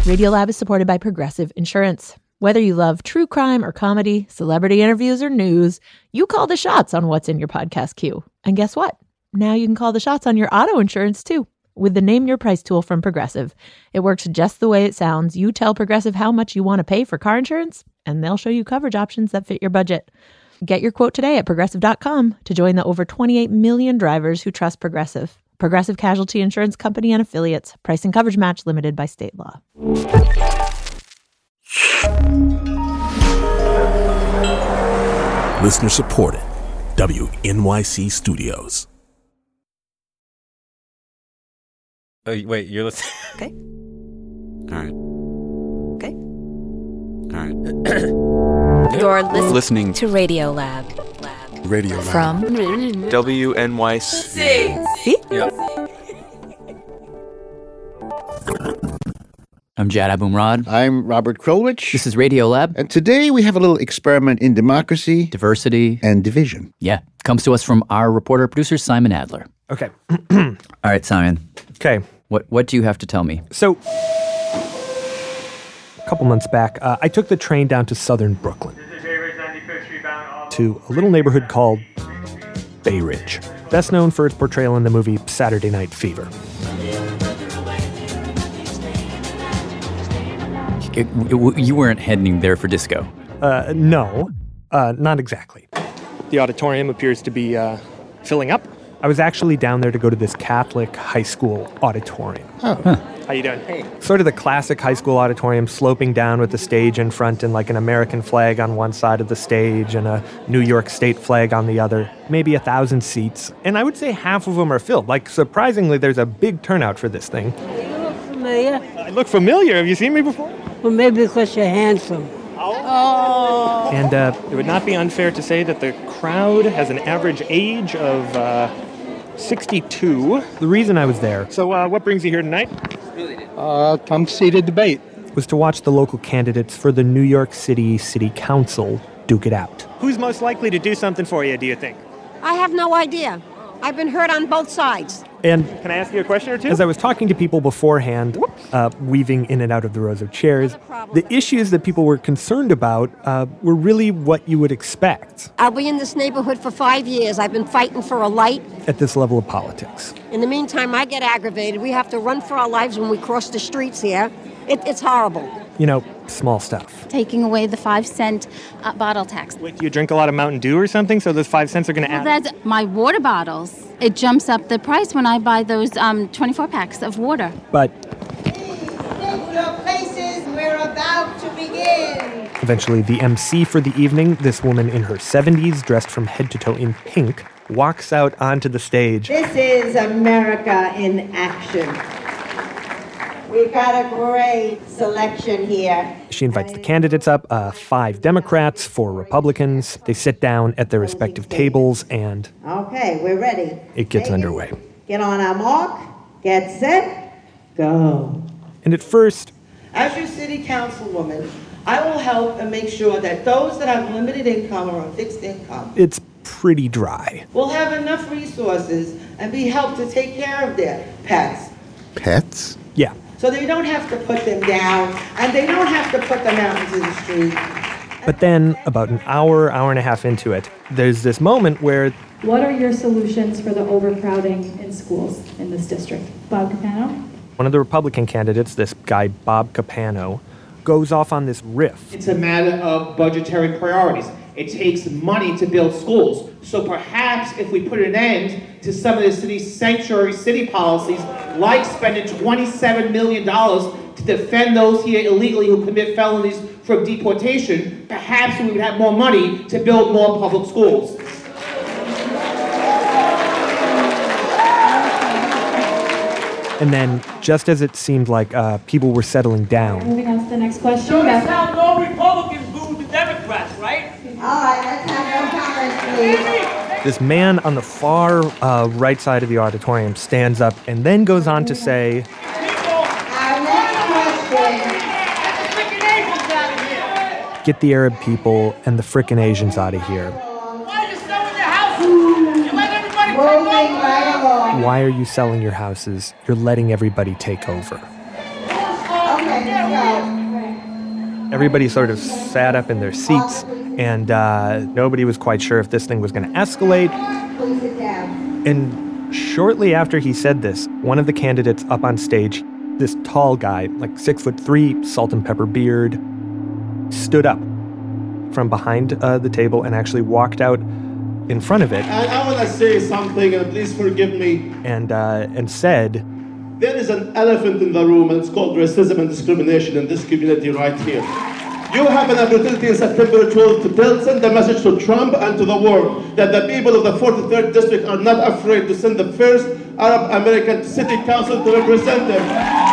Radiolab is supported by Progressive Insurance. Whether you love true crime or comedy, celebrity interviews or news, you call the shots on what's in your podcast queue. And guess what? Now you can call the shots on your auto insurance too with the Name Your Price tool from Progressive. It works just the way it sounds. You tell Progressive how much you want to pay for car insurance, and they'll show you coverage options that fit your budget. Get your quote today at Progressive.com to join the over 28 million drivers who trust Progressive. Progressive Casualty Insurance Company and Affiliates. Price and coverage match limited by state law. Listener supported. WNYC Studios. Oh, wait, you're listening? Okay. All right. Okay. All right. You're Listening to Radiolab. Radio Lab. From WNYC. See? Yeah. I'm Jad Abumrad. I'm Robert Krulwich. This is Radiolab. And today we have a little experiment in democracy, Diversity, and division. Yeah. Comes to us from our reporter-producer, Simon Adler. Okay. All right, Simon. Okay. What do you have to tell me? So, a couple months back, I took the train down to southern Brooklyn to a little neighborhood called Bay Ridge, best known for its portrayal in the movie Saturday Night Fever. You weren't heading there for disco. No, not exactly. The auditorium appears to be filling up. I was actually down there to go to this Catholic high school auditorium. Oh. Huh. How you doing? Hey. Sort of the classic high school auditorium, sloping down with the stage in front and like an American flag on one side of the stage and a New York State flag on the other. Maybe 1,000 seats. And I would say half of them are filled. Like, surprisingly, there's a big turnout for this thing. You look familiar. I look familiar. Have you seen me before? Well, maybe because you're handsome. Oh. And it would not be unfair to say that the crowd has an average age of 62. The reason I was there. So what brings you here tonight? Come see the debate. Was to watch the local candidates for the New York City City Council duke it out. Who's most likely to do something for you, do you think? I have no idea. I've been hurt on both sides. And can I ask you a question or two? As I was talking to people beforehand, weaving in and out of the rows of chairs, the issues that people were concerned about were really what you would expect. I'll be in this neighborhood for 5 years. I've been fighting for a light. At this level of politics. In the meantime, I get aggravated. We have to run for our lives when we cross the streets here. It's horrible. You know, small stuff. Taking away the 5-cent bottle tax. Wait, do you drink a lot of Mountain Dew or something, so those 5 cents are going to add? That's my water bottles. It jumps up the price when I buy those 24 packs of water. But take your places. We're about to begin. Eventually, the MC for the evening, this woman in her 70s, dressed from head to toe in pink, walks out onto the stage. This is America in action. We've got a great selection here. She invites the candidates up, 5 Democrats, 4 Republicans. They sit down at their respective tables, and... Okay, we're ready. It gets underway. Get on our mark, get set, go. And at first... As your city councilwoman, I will help and make sure that those that have limited income or a fixed income... It's pretty dry. ...will have enough resources and be helped to take care of their pets. Pets? Yeah. So they don't have to put them down, and they don't have to put them out into the street. But then, about an hour and a half into it, there's this moment where... What are your solutions for the overcrowding in schools in this district? Bob Capano? One of the Republican candidates, this guy Bob Capano, goes off on this riff. It's a matter of budgetary priorities. It takes money to build schools. So perhaps if we put an end to some of the city's sanctuary city policies, like spending $27 million to defend those here illegally who commit felonies from deportation, perhaps we would have more money to build more public schools. And then, just as it seemed like people were settling down... Moving on to the next question. Notice how no Republicans booed the Democrats, right? All right, let's have no comments, please. This man on the far right side of the auditorium stands up and then goes on to say... Get the Arab people and the frickin' Asians out of here. Why are you selling your houses? You're letting everybody take over. Okay, Everybody sort of sat up in their seats, and nobody was quite sure if this thing was going to escalate. Please sit down. And shortly after he said this, one of the candidates up on stage, this tall guy, like 6'3", salt and pepper beard, stood up from behind the table and actually walked out in front of it. And I want to say something, and please forgive me. And said, there is an elephant in the room, and it's called racism and discrimination in this community right here. You have an opportunity on September 12th to send a message to Trump and to the world that the people of the 43rd District are not afraid to send the first Arab American city council to represent them.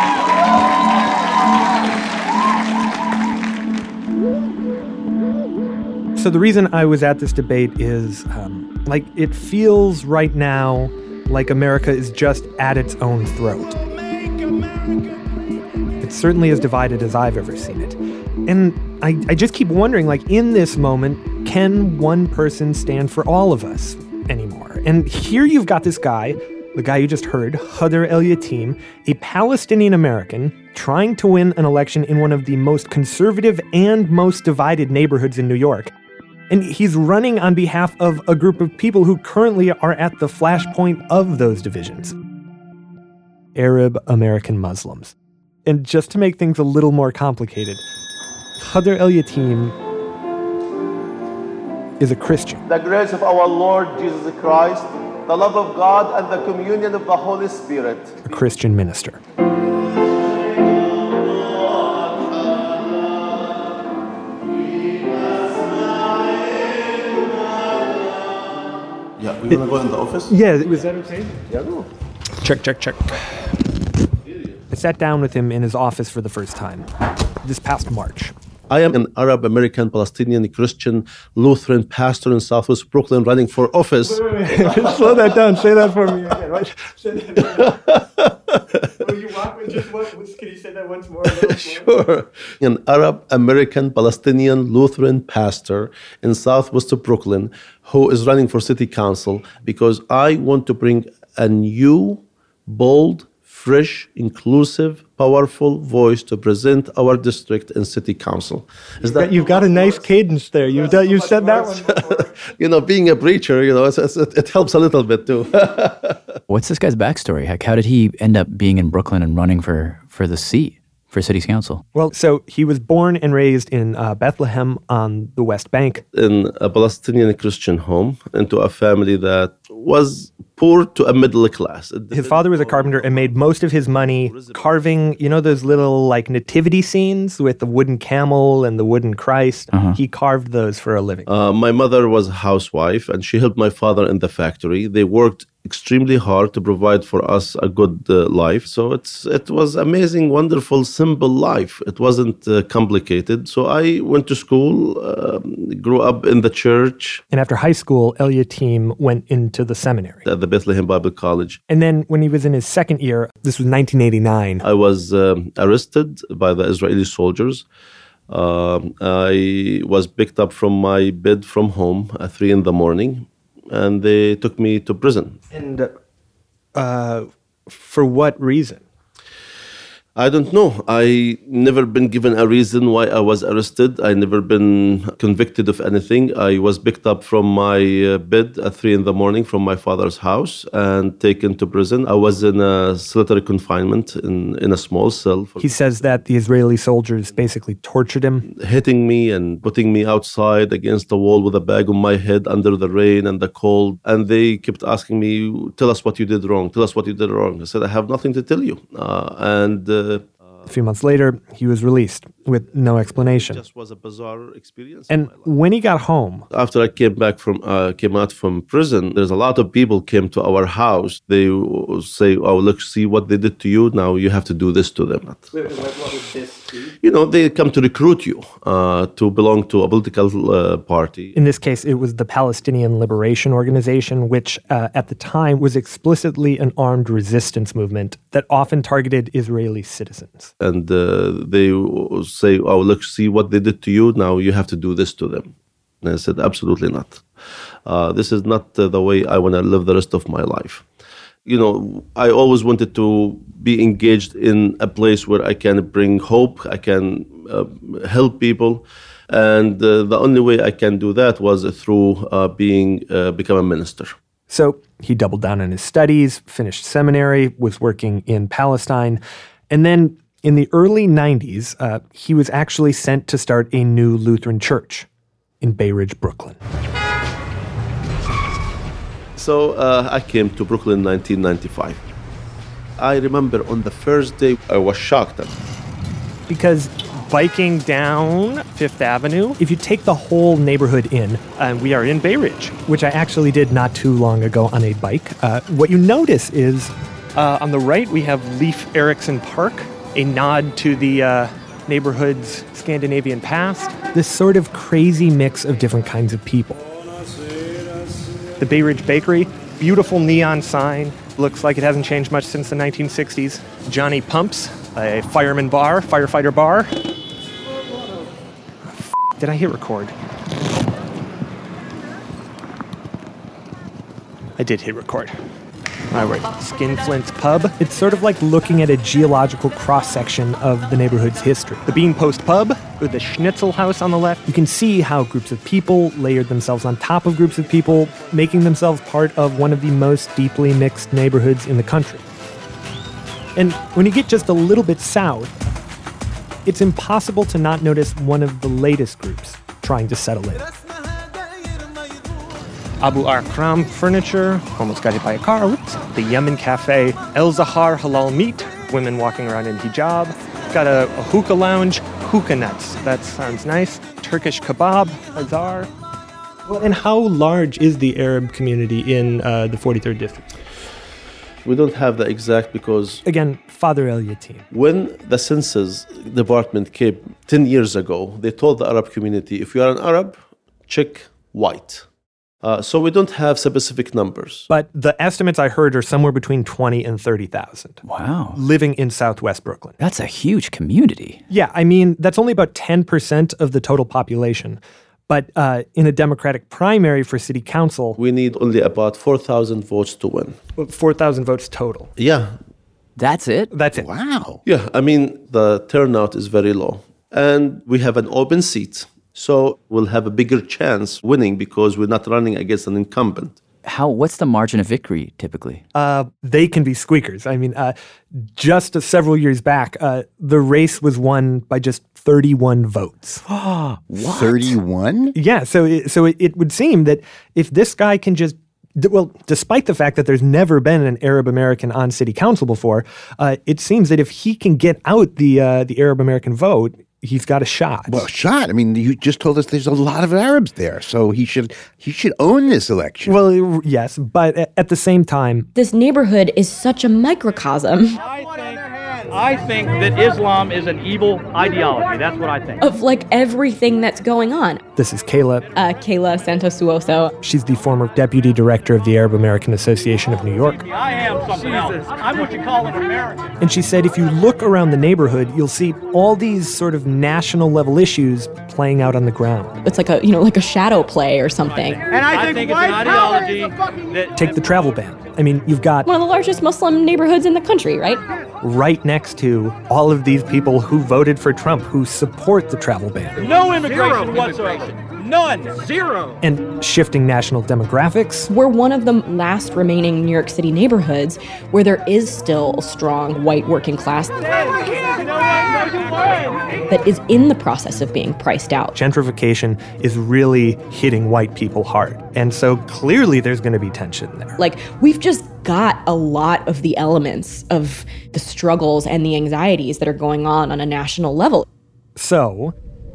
So the reason I was at this debate is, it feels right now like America is just at its own throat. It's certainly as divided as I've ever seen it. And I just keep wondering, in this moment, can one person stand for all of us anymore? And here you've got this guy, the guy you just heard, Khader El-Yateem, a Palestinian American, trying to win an election in one of the most conservative and most divided neighborhoods in New York. And he's running on behalf of a group of people who currently are at the flashpoint of those divisions. Arab American Muslims. And just to make things a little more complicated, Khader El-Yateem is a Christian. The grace of our Lord Jesus Christ, the love of God, and the communion of the Holy Spirit. A Christian minister. Yeah, we want to go in the office? Yeah, was that okay? Yeah, go. Check. I sat down with him in his office for the first time, this past March. I am an Arab American Palestinian Christian Lutheran pastor in Southwest Brooklyn running for office. Wait. Slow that down. Say that for me again. Right? Say that can you say that once more? Sure. An Arab American Palestinian Lutheran pastor in Southwest Brooklyn who is running for city council because I want to bring a new, bold, fresh, inclusive, powerful voice to present our district in city council. You've got a nice cadence there. You've said that one. Being a preacher, it helps a little bit too. What's this guy's backstory? How did he end up being in Brooklyn and running for the seat for city council? Well, so he was born and raised in Bethlehem on the West Bank. In a Palestinian Christian home, into a family that was poor to a middle class. His father was a carpenter and made most of his money carving, those little nativity scenes with the wooden camel and the wooden Christ. Uh-huh. He carved those for a living. My mother was a housewife and she helped my father in the factory. They worked extremely hard to provide for us a good life. So it was amazing, wonderful, simple life. It wasn't complicated. So I went to school, grew up in the church. And after high school, El-Yateem went into the seminary. At the Bethlehem Bible College. And then when he was in his second year, this was 1989. I was arrested by the Israeli soldiers. I was picked up from my bed from home at 3 a.m. and they took me to prison. And for what reason? I don't know. I never been given a reason why I was arrested. I never been convicted of anything. I was picked up from my bed at 3 a.m. from my father's house and taken to prison. I was in a solitary confinement in a small cell. He says that the Israeli soldiers basically tortured him. Hitting me and putting me outside against the wall with a bag on my head under the rain and the cold. And they kept asking me, tell us what you did wrong. Tell us what you did wrong. I said, I have nothing to tell you. A few months later, he was released with no explanation. It just was a bizarre experience. And when he got home, after I came out from prison, there's a lot of people came to our house. They say, "Oh, look, see what they did to you. Now you have to do this to them." What would this be? They come to recruit you to belong to a political party. In this case, it was the Palestinian Liberation Organization, which at the time was explicitly an armed resistance movement that often targeted Israeli citizens. And they say, "Oh, look, see what they did to you. Now you have to do this to them." And I said, "Absolutely not. This is not the way I want to live the rest of my life." I always wanted to be engaged in a place where I can bring hope, I can help people. And the only way I can do that was through become a minister. So he doubled down on his studies, finished seminary, was working in Palestine. And then in the early 90s, he was actually sent to start a new Lutheran church in Bay Ridge, Brooklyn. So I came to Brooklyn in 1995. I remember on the first day, I was shocked. Because biking down Fifth Avenue, if you take the whole neighborhood in, we are in Bay Ridge, which I actually did not too long ago on a bike. What you notice is on the right, we have Leif Erikson Park, a nod to the neighborhood's Scandinavian past. This sort of crazy mix of different kinds of people. The Bay Ridge Bakery, beautiful neon sign. Looks like it hasn't changed much since the 1960s. Johnny Pumps, a firefighter bar. Did I hit record? I did hit record. All right, Skinflint's Pub. It's sort of like looking at a geological cross-section of the neighborhood's history. The Bean Post Pub, with the Schnitzel House on the left. You can see how groups of people layered themselves on top of groups of people, making themselves part of one of the most deeply mixed neighborhoods in the country. And when you get just a little bit south, it's impossible to not notice one of the latest groups trying to settle in. Abu Akram Furniture, almost got hit by a car, whoops. The Yemen Cafe, El Zahar Halal Meat, women walking around in hijab. Got a hookah lounge, Hookah Nuts, that sounds nice. Turkish Kebab, Azar. Well, and how large is the Arab community in the 43rd District? We don't have the exact because... Again, Father El Yatim. When the census department came 10 years ago, they told the Arab community, if you are an Arab, check white. So we don't have specific numbers. But the estimates I heard are somewhere between 20 and 30,000. Wow. Living in Southwest Brooklyn. That's a huge community. Yeah, I mean, that's only about 10% of the total population. But in a Democratic primary for city council... We need only about 4,000 votes to win. 4,000 votes total. Yeah. That's it? That's it. Wow. Yeah, I mean, the turnout is very low. And we have an open seat. So we'll have a bigger chance winning because we're not running against an incumbent. What's the margin of victory typically? They can be squeakers. I mean, just several years back, the race was won by just 31 votes. What? 31? Yeah, so it would seem that if this guy can just, well, despite the fact that there's never been an Arab American on city council before, it seems that if he can get out the Arab American vote, he's got a shot. Well, shot. I mean, you just told us there's a lot of Arabs there, so he should own this election. Well, yes, but at the same time, this neighborhood is such a microcosm. I think that Islam is an evil ideology. That's what I think. Of like everything that's going on. This is Kayla. Kayla Santosuoso. She's the former deputy director of the Arab American Association of New York. I am something else. I'm what you call an American. And she said if you look around the neighborhood, you'll see all these sort of national level issues playing out on the ground. It's like a shadow play or something. And I think it's an ideology that... Take the travel ban. I mean, you've got... one of the largest Muslim neighborhoods in the country, right? Right next to all of these people who voted for Trump, who support the travel ban. No immigration whatsoever. None. Zero. And shifting national demographics. We're one of the last remaining New York City neighborhoods where there is still a strong white working class that is in the process of being priced out. Gentrification is really hitting white people hard. And so clearly there's going to be tension there. Like, we've just got a lot of the elements of the struggles and the anxieties that are going on a national level. So...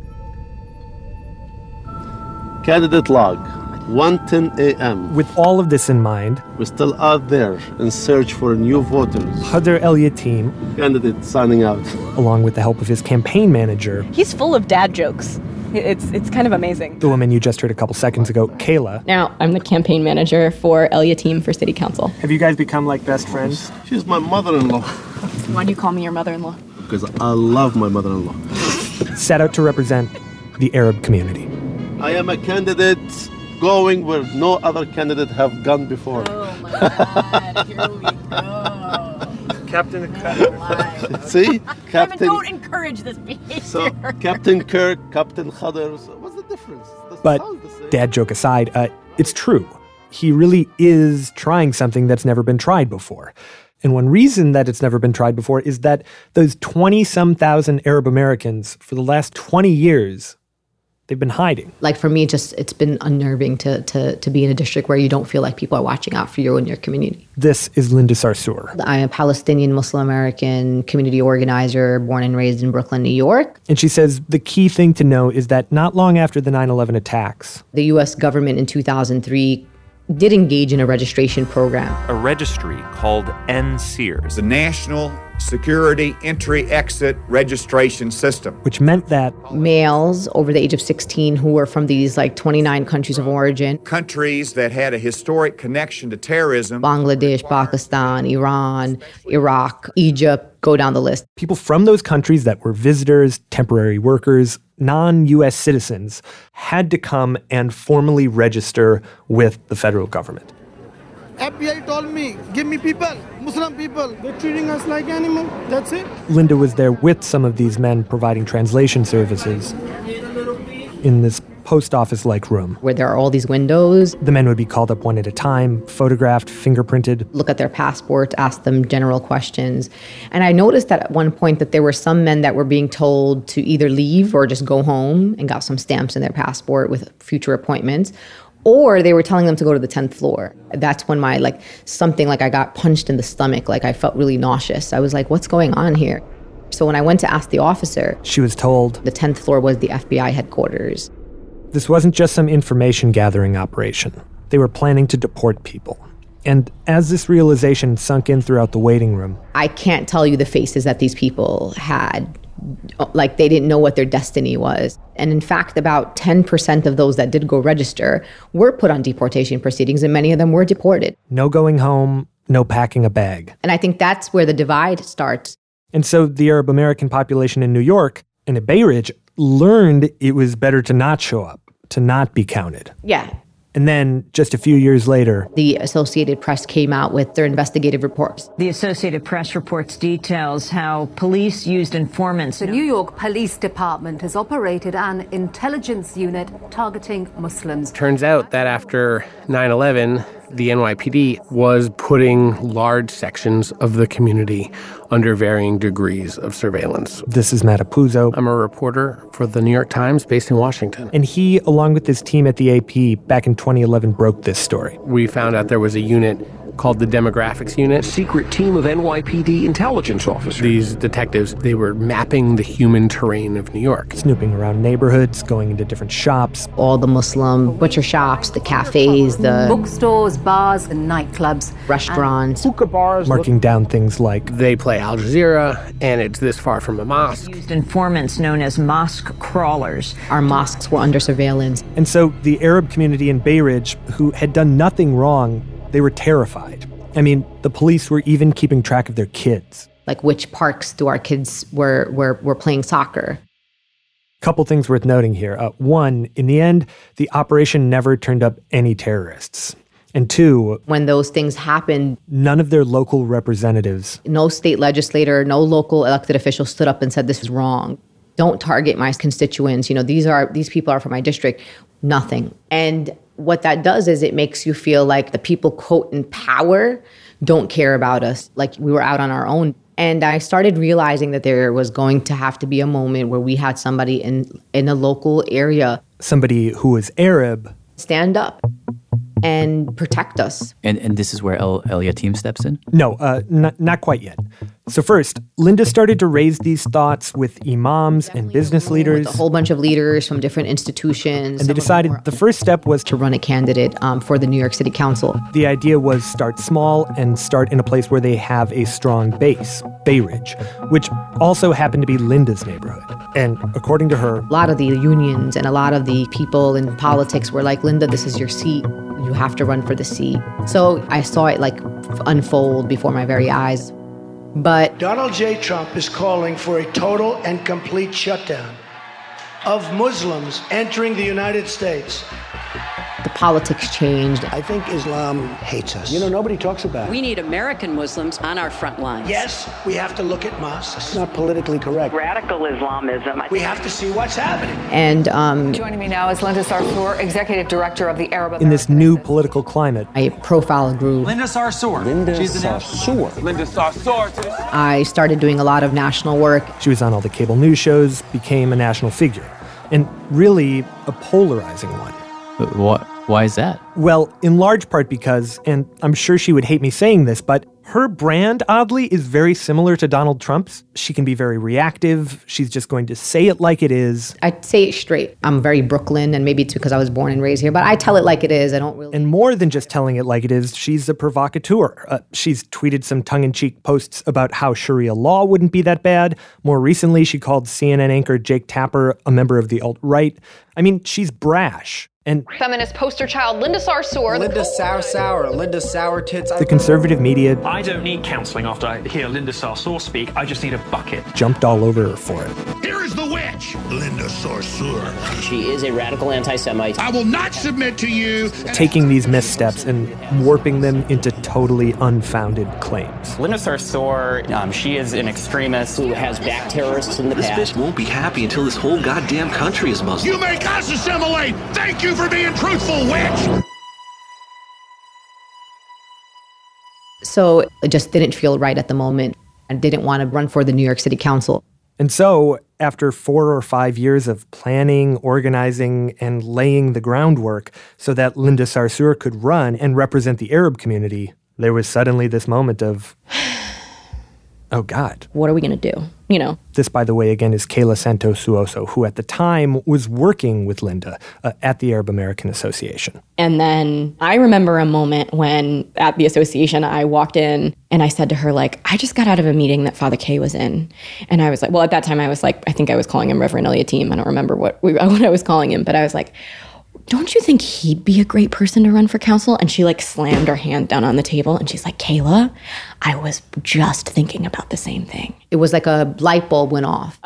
Candidate log, 1:10 a.m. With all of this in mind, we're still out there in search for new voters. Hadr El Yatim, candidate signing out. Along with the help of his campaign manager. He's full of dad jokes. It's kind of amazing. The woman you just heard a couple seconds ago, Kayla. Now, I'm the campaign manager for El Yatim for City Council. Have you guys become like best friends? She's my mother-in-law. Why do you call me your mother-in-law? Because I love my mother-in-law. Set out to represent the Arab community. I am a candidate going where no other candidate have gone before. Oh my God. Captain See? Captain. Don't encourage this behavior. So, Captain Kirk, Captain Khadders. What's the difference? But dad joke aside, it's true. He really is trying something that's never been tried before. And one reason that it's never been tried before is that those 20-some thousand Arab Americans, for the last 20 years, they've been hiding. Like for me, it's been unnerving to be in a district where you don't feel like people are watching out for you in your community. This is Linda Sarsour. I'm a Palestinian Muslim American community organizer born and raised in Brooklyn, New York. And she says the key thing to know is that not long after the 9/11 attacks, the U.S. government in 2003 did engage in a registration program. A registry called NSEERS. The National Security Entry-Exit Registration System. Which meant that males over the age of 16 who were from these 29 countries of origin. Countries that had a historic connection to terrorism. Bangladesh, Pakistan, Iran, Iraq, Egypt, go down the list. People from those countries that were visitors, temporary workers, non-U.S. citizens had to come and formally register with the federal government. FBI told me, give me people, Muslim people. They're treating us like animals. That's it. Linda was there with some of these men providing translation services in this post office-like room. Where there are all these windows. The men would be called up one at a time, photographed, fingerprinted. Look at their passports, ask them general questions. And I noticed that at one point that there were some men that were being told to either leave or just go home and got some stamps in their passport with future appointments. Or they were telling them to go to the 10th floor. That's when I got punched in the stomach. I felt really nauseous. I was like, what's going on here? So when I went to ask the officer, she was told the 10th floor was the FBI headquarters. This wasn't just some information gathering operation. They were planning to deport people. And as this realization sunk in throughout the waiting room, I can't tell you the faces that these people had. They didn't know what their destiny was. And in fact, about 10% of those that did go register were put on deportation proceedings, and many of them were deported. No going home, no packing a bag. And I think that's where the divide starts. And so the Arab American population in New York and at Bay Ridge learned it was better to not show up, to not be counted. Yeah. And then, just a few years later, the Associated Press came out with their investigative reports. The Associated Press reports details how police used informants. The New York Police Department has operated an intelligence unit targeting Muslims. Turns out that after 9/11, the NYPD was putting large sections of the community under varying degrees of surveillance. This is Matt Apuzzo. I'm a reporter for the New York Times based in Washington. And he, along with his team at the AP, back in 2011, broke this story. We found out there was a unit called the Demographics Unit. A secret team of NYPD intelligence officers. These detectives, they were mapping the human terrain of New York. Snooping around neighborhoods, going into different shops. All the Muslim butcher shops, the cafes, the bookstores, bars, and nightclubs. Restaurants. Hookah bars. Marking down things like, they play Al Jazeera, and it's this far from a mosque. Used informants known as mosque crawlers. Our mosques were under surveillance. And so the Arab community in Bay Ridge, who had done nothing wrong, they were terrified. I mean, the police were even keeping track of their kids. Which parks do our kids were playing soccer? Couple things worth noting here. One, in the end, the operation never turned up any terrorists. And two, when those things happened, none of their local representatives, no state legislator, no local elected official stood up and said this is wrong. Don't target my constituents. These people are from my district. Nothing. And what that does is it makes you feel like the people, quote, in power don't care about us, like we were out on our own. And I started realizing that there was going to have to be a moment where we had somebody in a local area. Somebody who was Arab. Stand up and protect us. And this is where El Yatim steps in? No, not quite yet. So first, Linda started to raise these thoughts with imams and business leaders. With a whole bunch of leaders from different institutions. And they decided the first step was to run a candidate for the New York City Council. The idea was start small and start in a place where they have a strong base, Bay Ridge, which also happened to be Linda's neighborhood. And according to her, a lot of the unions and a lot of the people in politics were like, Linda, this is your seat. You have to run for the seat. So I saw it unfold before my very eyes. But Donald J. Trump is calling for a total and complete shutdown of Muslims entering the United States. The politics changed. I think Islam hates us. You know, nobody talks about it. We need American Muslims on our front lines. Yes, we have to look at mosques. It's not politically correct. Radical Islamism. We have to see what's happening. And joining me now is Linda Sarsour, Executive Director of the Arab In this new political climate, my profile grew. Linda Sarsour. She's Sarsour. Linda Sarsour. I started doing a lot of national work. She was on all the cable news shows, became a national figure, and really a polarizing one. Why is that? Well, in large part because, and I'm sure she would hate me saying this, but her brand, oddly, is very similar to Donald Trump's. She can be very reactive. She's just going to say it like it is. I say it straight. I'm very Brooklyn, and maybe it's because I was born and raised here, but I tell it like it is. I don't really... And more than just telling it like it is, she's a provocateur. She's tweeted some tongue-in-cheek posts about how Sharia law wouldn't be that bad. More recently, she called CNN anchor Jake Tapper a member of the alt-right. I mean, she's brash. And feminist poster child Linda Sarsour. Linda Linda Sour Tits. The conservative media... I don't need counseling after I hear Linda Sarsour speak. I just need a bucket. Jumped all over her for it. Here is the witch, Linda Sarsour. She is a radical anti-Semite. I will not submit to you. Taking these missteps and warping them into totally unfounded claims. Linda Sarsour, she is an extremist who has backed terrorists in the past. This bitch won't be happy until this whole goddamn country is Muslim. You make us assimilate. Thank you for being truthful, witch. So it just didn't feel right at the moment. I didn't want to run for the New York City Council. And so, after 4 or 5 years of planning, organizing, and laying the groundwork so that Linda Sarsour could run and represent the Arab community, there was suddenly this moment of, oh God. What are we going to do? You know. This, by the way, again, is Kayla Santos Suoso, who at the time was working with Linda at the Arab American Association. And then I remember a moment when at the association I walked in and I said to her, like, I just got out of a meeting that Father K was in. And I was like, well, at that time I was like, I think I was calling him Reverend Eliakim. I don't remember what I was calling him, but I was like, don't you think he'd be a great person to run for council? And she like slammed her hand down on the table and she's like, Kayla, I was just thinking about the same thing. It was like a light bulb went off.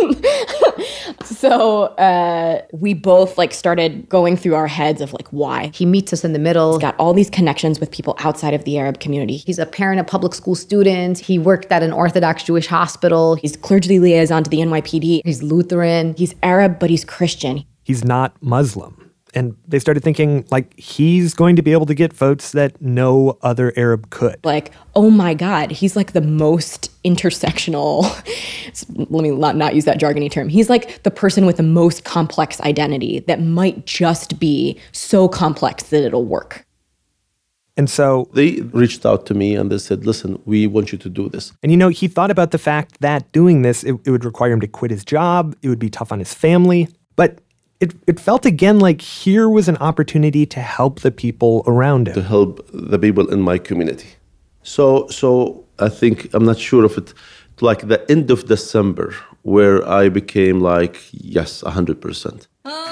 So we both like started going through our heads of like, why? He meets us in the middle. He's got all these connections with people outside of the Arab community. He's a parent of public school students. He worked at an Orthodox Jewish hospital. He's clergy liaison to the NYPD. He's Lutheran. He's Arab, but he's Christian. He's not Muslim. And they started thinking, like, he's going to be able to get votes that no other Arab could. Like, oh my God, he's like the most intersectional, let me not use that jargony term. He's like the person with the most complex identity that might just be so complex that it'll work. And so they reached out to me and they said, listen, we want you to do this. And, you know, he thought about the fact that doing this, it would require him to quit his job. It would be tough on his family. But it felt again like here was an opportunity to help the people around him. To help the people in my community. So I think, I'm not sure if it, like the end of December, where I became like, yes, 100%.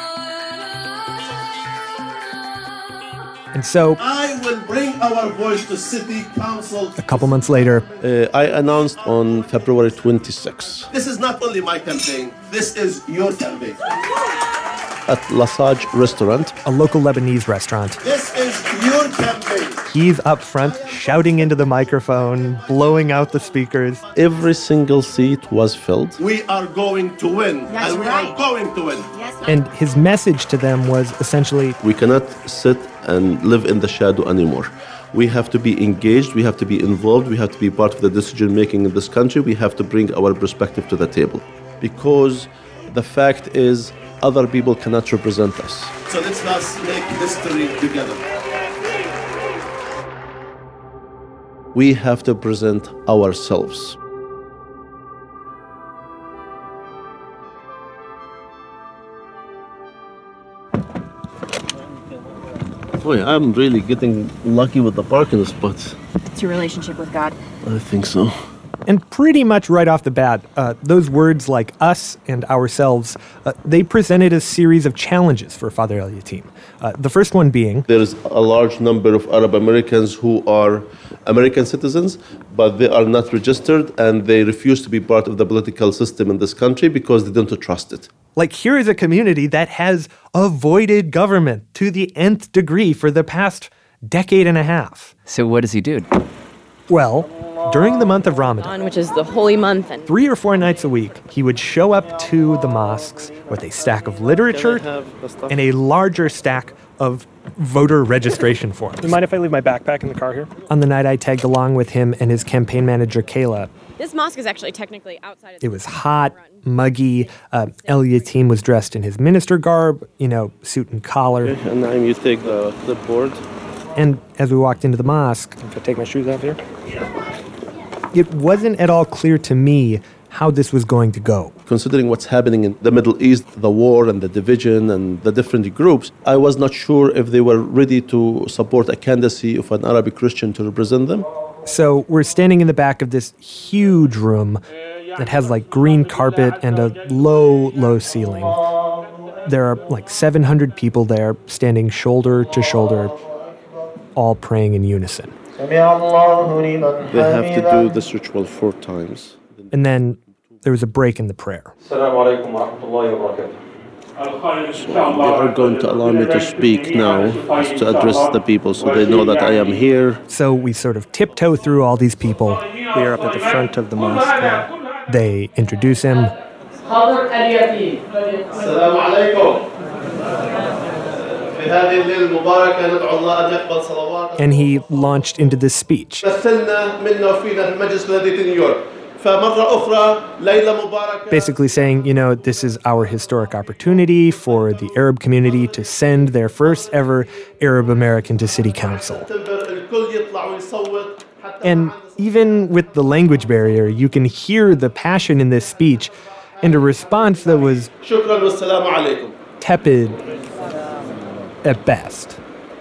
And so I will bring our voice to city council. A couple months later, I announced on February 26. This is not only my campaign, this is your campaign. At Lasage Restaurant. A local Lebanese restaurant. This is your campaign. He's up front, shouting into the microphone, blowing out the speakers. Every single seat was filled. We are going to win. That's and we right. are going to win. Yes. And his message to them was essentially, we cannot sit and live in the shadow anymore. We have to be engaged, we have to be involved, we have to be part of the decision making in this country. We have to bring our perspective to the table. Because the fact is, other people cannot represent us. So let's make history together. We have to present ourselves. Boy, I'm really getting lucky with the parking spots. It's your relationship with God. I think so. And pretty much right off the bat, those words like us and ourselves, they presented a series of challenges for Father Eliakim. The first one being... There is a large number of Arab Americans who are American citizens, but they are not registered and they refuse to be part of the political system in this country because they don't trust it. Like, here is a community that has avoided government to the nth degree for the past decade and a half. So what does he do? Well, during the month of Ramadan, which is the holy month, and 3 or 4 nights a week, he would show up to the mosques with a stack of literature and a larger stack of voter registration forms. You mind if I leave my backpack in the car here? On the night I tagged along with him and his campaign manager, Kayla. This mosque is actually technically outside of It was hot, muggy. El Yatim was dressed in his minister garb, suit and collar. Okay, and now you take the clipboard. And as we walked into the mosque, if I take my shoes off here, it wasn't at all clear to me how this was going to go. Considering what's happening in the Middle East, the war and the division and the different groups, I was not sure if they were ready to support a candidacy of an Arabic Christian to represent them. So we're standing in the back of this huge room that has like green carpet and a low ceiling. There are like 700 people there standing shoulder to shoulder, all praying in unison. They have to do this ritual 4 times. And then there was a break in the prayer. They are going to allow me to speak now, to address the people so they know that I am here. So we sort of tiptoe through all these people. We are up at the front of the mosque now. They introduce him. And he launched into this speech. Basically saying, this is our historic opportunity for the Arab community to send their first ever Arab American to city council. And even with the language barrier, you can hear the passion in this speech and a response that was tepid at best.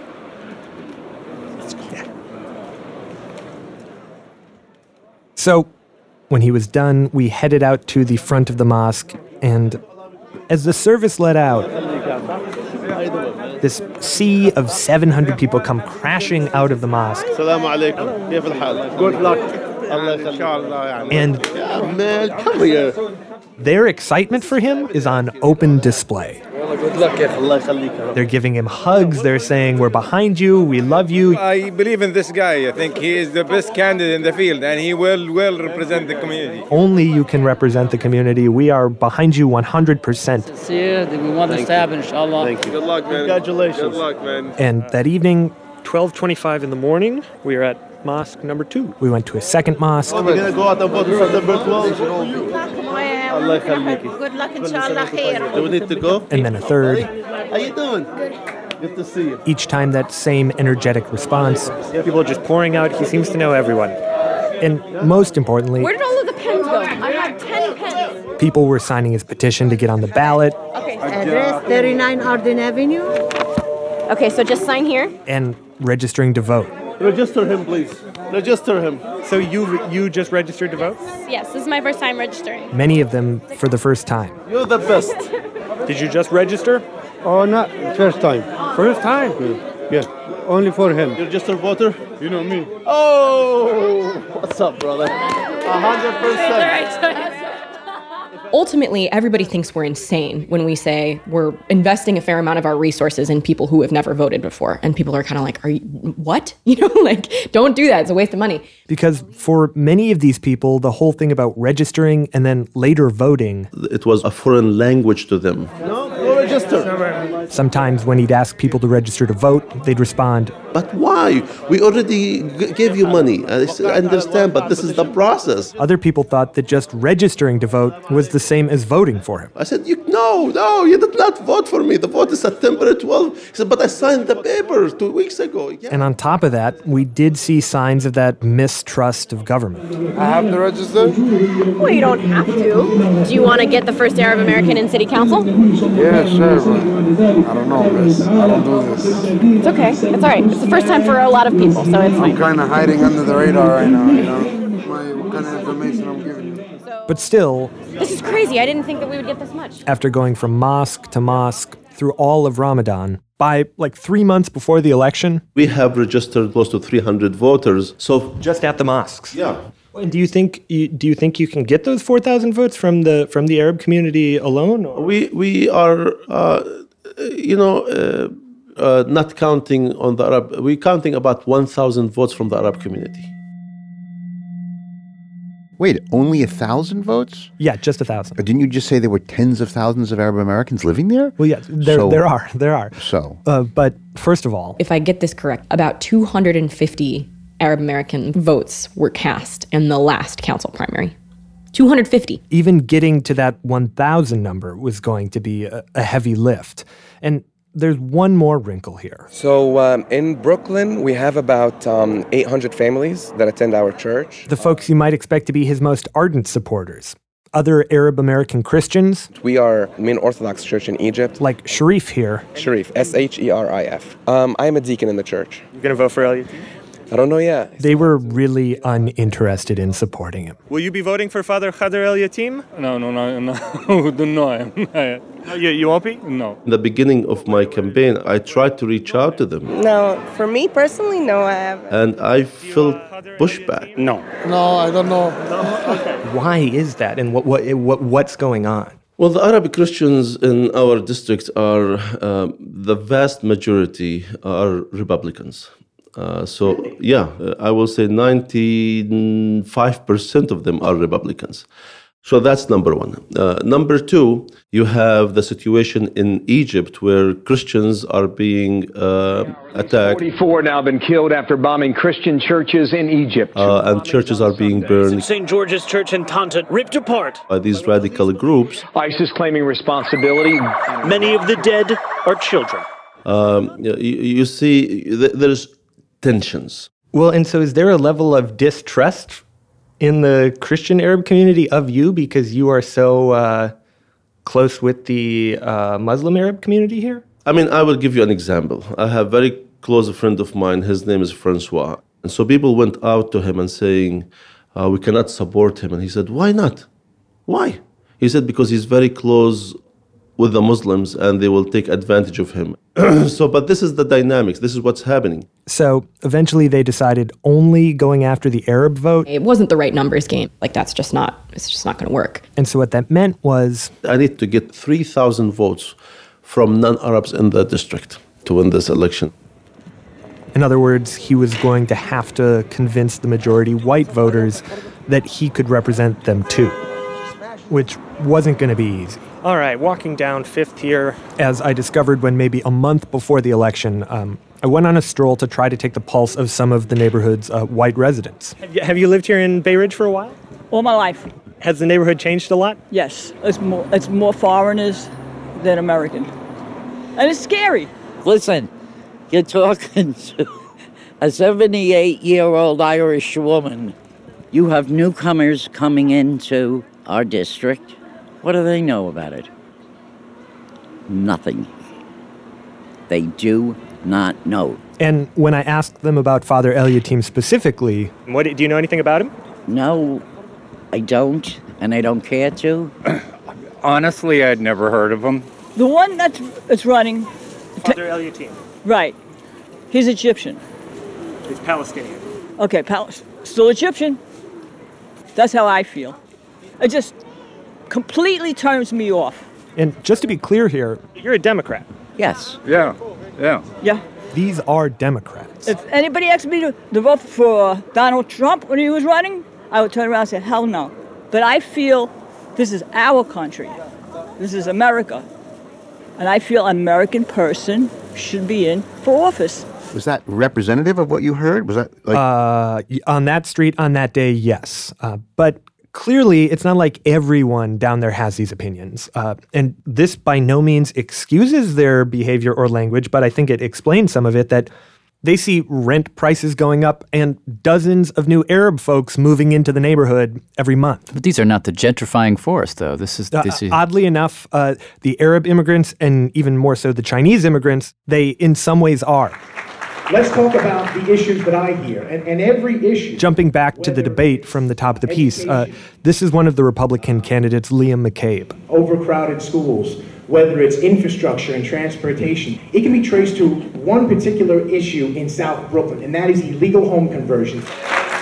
So, when he was done, we headed out to the front of the mosque, and as the service let out, this sea of 700 people come crashing out of the mosque. Good luck. And come here. Their excitement for him is on open display. Good luck. They're giving him hugs. They're saying, we're behind you. We love you. I believe in this guy. I think he is the best candidate in the field, and he will represent the community. Only you can represent the community. We are behind you 100%. We want this to happen, inshallah. Thank you. Good luck, man. Congratulations. Good luck, man. And that evening, 12:25 in the morning, we are at mosque number 2. We went to a second mosque. We're going to go out and vote for number 12. Good luck, inshallah, khair. Do we need to go? And then a third. How you doing? Good to see you. Each time that same energetic response. People are just pouring out. He seems to know everyone. And most importantly, where did all of the pens go? I had 10 pens. People were signing his petition to get on the ballot. Okay. Address 39 Arden Avenue. Okay, so just sign here. And registering to vote. Register him, please. Register him. So you just registered to vote? Yes, this is my first time registering. Many of them for the first time. You're the best. Did you just register? Oh, not first time. First time? Yeah, only for him. You're just a voter? You know me. Oh, what's up, brother? 100%. Ultimately, everybody thinks we're insane when we say we're investing a fair amount of our resources in people who have never voted before. And people are kind of like, are you, what? Don't do that. It's a waste of money. Because for many of these people, the whole thing about registering and then later voting, it was a foreign language to them. No, go register. Sometimes when he'd ask people to register to vote, they'd respond, but why? We already gave you money. I understand, but this is the process. Other people thought that just registering to vote was the same as voting for him. I said, no, you did not vote for me. The vote is September 12th. He said, but I signed the paper 2 weeks ago. Yeah. And on top of that, we did see signs of that mistrust of government. I have to register? Well, you don't have to. Do you want to get the first Arab American in city council? Yeah, sure, but I don't know, miss. I don't do this. It's okay. It's all right. It's the first time for a lot of people, so it's fine. I'm kind of hiding under the radar right now, what kind of information I'm giving you. But still, this is crazy. I didn't think that we would get this much. After going from mosque to mosque through all of Ramadan, by 3 months before the election, we have registered close to 300 voters. So just at the mosques? Yeah. And do you think you can get those 4,000 votes from the Arab community alone? Or? We are, not counting on the Arab. We're counting about 1,000 votes from the Arab community. Wait, only 1,000 votes? Yeah, just 1,000. Didn't you just say there were tens of thousands of Arab Americans living there? Well, yeah, there are. So, but first of all, if I get this correct, about 250 Arab American votes were cast in the last council primary. 250. Even getting to that 1,000 number was going to be a heavy lift. And there's one more wrinkle here. So in Brooklyn, we have about 800 families that attend our church. The folks you might expect to be his most ardent supporters. Other Arab American Christians. We are main Orthodox church in Egypt. Like Sharif here. Sharif, S-H-E-R-I-F. I am a deacon in the church. You going to vote for Elliot? I don't know yet. They were really uninterested in supporting him. Will you be voting for Father Khader El Yatim? No, don't know him. You won't be? No. In the beginning of my campaign, I tried to reach out to them. No, for me personally, no, I haven't. And I felt pushback. No. No, I don't know. Okay. Why is that, and what's going on? Well, the Arab Christians in our district are, the vast majority are Republicans. I will say 95% of them are Republicans. So that's number one. Number two, you have the situation in Egypt where Christians are being attacked. 44 now been killed after bombing Christian churches in Egypt. And churches are being burned. St. George's Church in Tanta ripped apart By these radical groups. ISIS claiming responsibility. Many of the dead are children. You see, there's tensions. Well, and so is there a level of distrust in the Christian Arab community of you because you are so close with the Muslim Arab community here? I mean, I will give you an example. I have a very close friend of mine. His name is Francois. And so people went out to him and saying, we cannot support him. And he said, why not? Why? He said, because he's very close with the Muslims and they will take advantage of him. But this is the dynamics. This is what's happening. So eventually they decided only going after the Arab vote. It wasn't the right numbers game. Like, it's just not going to work. And so what that meant was, I need to get 3,000 votes from non-Arabs in the district to win this election. In other words, he was going to have to convince the majority white voters that he could represent them too, which wasn't going to be easy. All right, walking down 5th here. As I discovered when maybe a month before the election, I went on a stroll to try to take the pulse of some of the neighborhood's white residents. Have you lived here in Bay Ridge for a while? All my life. Has the neighborhood changed a lot? Yes, it's more foreigners than American. And it's scary. Listen, you're talking to a 78-year-old Irish woman. You have newcomers coming into our district. What do they know about it? Nothing. They do not know. And when I asked them about Father El Yatim specifically... Do you know anything about him? No, I don't, and I don't care to. Honestly, I'd never heard of him. The one that's running... Father El Yatim. Right. He's Egyptian. He's Palestinian. Okay, still Egyptian. That's how I feel. It just completely turns me off. And just to be clear here... You're a Democrat. Yes. Yeah. Yeah. These are Democrats. If anybody asked me to vote for Donald Trump when he was running, I would turn around and say, hell no. But I feel this is our country. This is America. And I feel an American person should be in for office. Was that representative of what you heard? Was that like... on that street on that day, yes. But clearly, it's not like everyone down there has these opinions. And this by no means excuses their behavior or language, but I think it explains some of it, that they see rent prices going up and dozens of new Arab folks moving into the neighborhood every month. But these are not the gentrifying force, though. This is oddly enough, the Arab immigrants, and even more so the Chinese immigrants, they in some ways are. Let's talk about the issues that I hear, and every issue. Jumping back to the debate from the top of the piece, this is one of the Republican candidates, Liam McCabe. Overcrowded schools, whether it's infrastructure and transportation, it can be traced to one particular issue in South Brooklyn, and that is illegal home conversions.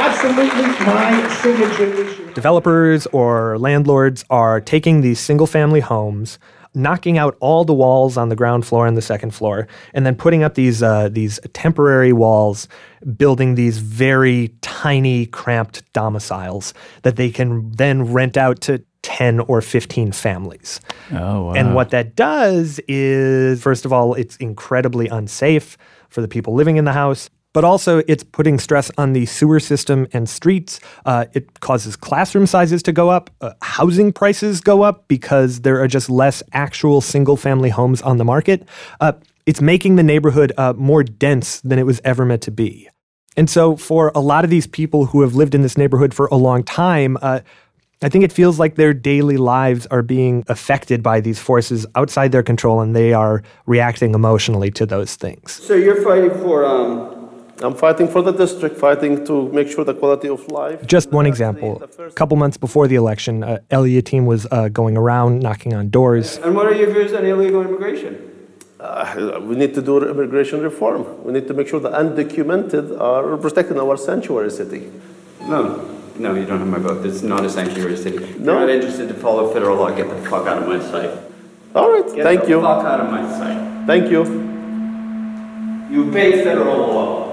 absolutely my signature issue. Developers or landlords are taking these single-family homes, knocking out all the walls on the ground floor and the second floor, and then putting up these temporary walls, building these very tiny, cramped domiciles that they can then rent out to 10 or 15 families. Oh, wow. And what that does is, first of all, it's incredibly unsafe for the people living in the house, but also it's putting stress on the sewer system and streets. It causes classroom sizes to go up. Housing prices go up because there are just less actual single-family homes on the market. It's making the neighborhood more dense than it was ever meant to be. And so for a lot of these people who have lived in this neighborhood for a long time, I think it feels like their daily lives are being affected by these forces outside their control, and they are reacting emotionally to those things. So you're fighting for... I'm fighting for the district, fighting to make sure the quality of life. Just one example. A couple months before the election, El-Yateem was going around knocking on doors. And what are your views on illegal immigration? We need to do immigration reform. We need to make sure the undocumented are protecting our sanctuary city. No, you don't have my vote. This is not a sanctuary city. If No. you're not interested to follow federal law, get the fuck out of my sight. All right, thank you. Get the fuck out of my sight. Thank you. You obey federal law.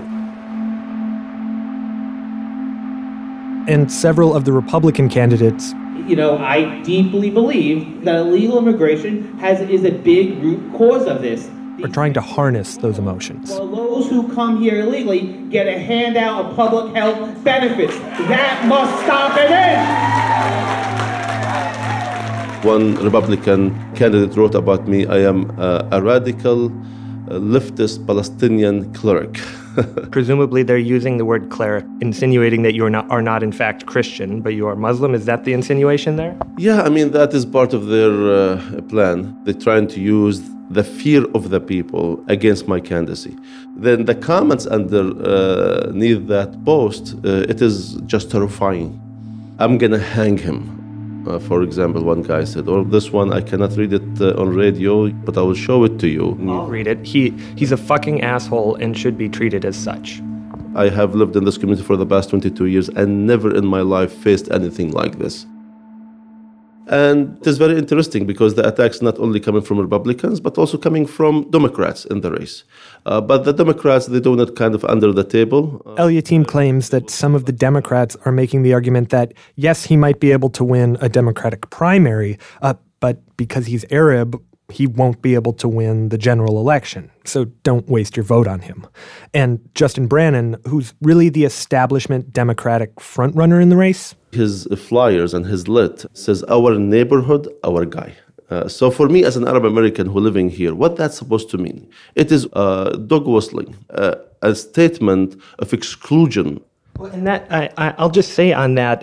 And several of the Republican candidates I deeply believe that illegal immigration is a big root cause of this. are trying to harness those emotions. Well, those who come here illegally get a handout of public health benefits. That must stop it in. One Republican candidate wrote about me, I am a radical leftist Palestinian cleric. Presumably they're using the word cleric, insinuating that you are not in fact Christian, but you are Muslim. Is that the insinuation there? Yeah, I mean, that is part of their plan. They're trying to use the fear of the people against my candidacy. Then the comments underneath that post, it is just terrifying. I'm going to hang him. For example, one guy said, this one, I cannot read it on radio, but I will show it to you. I'll read it. He's a fucking asshole and should be treated as such. I have lived in this community for the past 22 years and never in my life faced anything like this. And it is very interesting because the attacks not only coming from Republicans, but also coming from Democrats in the race. But the Democrats, they do it kind of under the table. El-Yateem claims that some of the Democrats are making the argument that, yes, he might be able to win a Democratic primary, but because he's Arab, he won't be able to win the general election. So don't waste your vote on him. And Justin Brannan, who's really the establishment Democratic frontrunner in the race, his flyers and his lit says, our neighborhood, our guy. So for me as an Arab American who living here, what that's supposed to mean? It is dog whistling, a statement of exclusion. Well, and that I'll just say on that,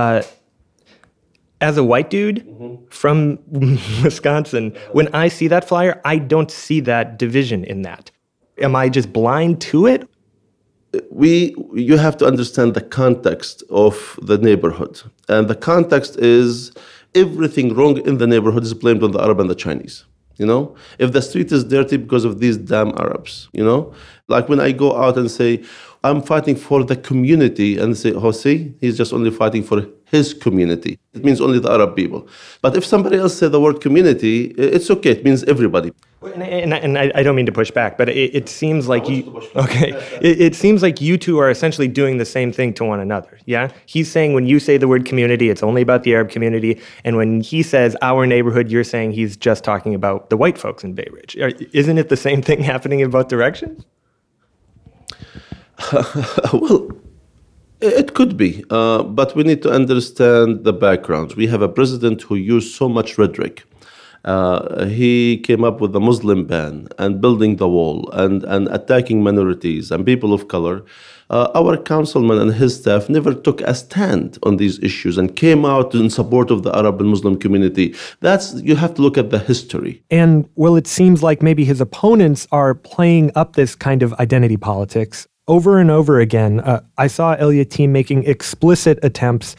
as a white dude from Wisconsin, when I see that flyer, I don't see that division in that. Am I just blind to it? You have to understand the context of the neighborhood. And the context is everything wrong in the neighborhood is blamed on the Arab and the Chinese. If the street is dirty because of these damn Arabs, like when I go out and say, I'm fighting for the community, and say, see, he's just only fighting for his community. It means only the Arab people. But if somebody else says the word community, it's okay. It means everybody. And I don't mean to push back, but it seems like it seems like you two are essentially doing the same thing to one another. Yeah, he's saying when you say the word community, it's only about the Arab community, and when he says our neighborhood, you're saying he's just talking about the white folks in Bay Ridge. Isn't it the same thing happening in both directions? Well, it could be, but we need to understand the background. We have a president who used so much rhetoric. He came up with the Muslim ban and building the wall and attacking minorities and people of color. Our councilman and his staff never took a stand on these issues and came out in support of the Arab and Muslim community. You have to look at the history. And, well, it seems like maybe his opponents are playing up this kind of identity politics. Over and over again, I saw El-Yateem making explicit attempts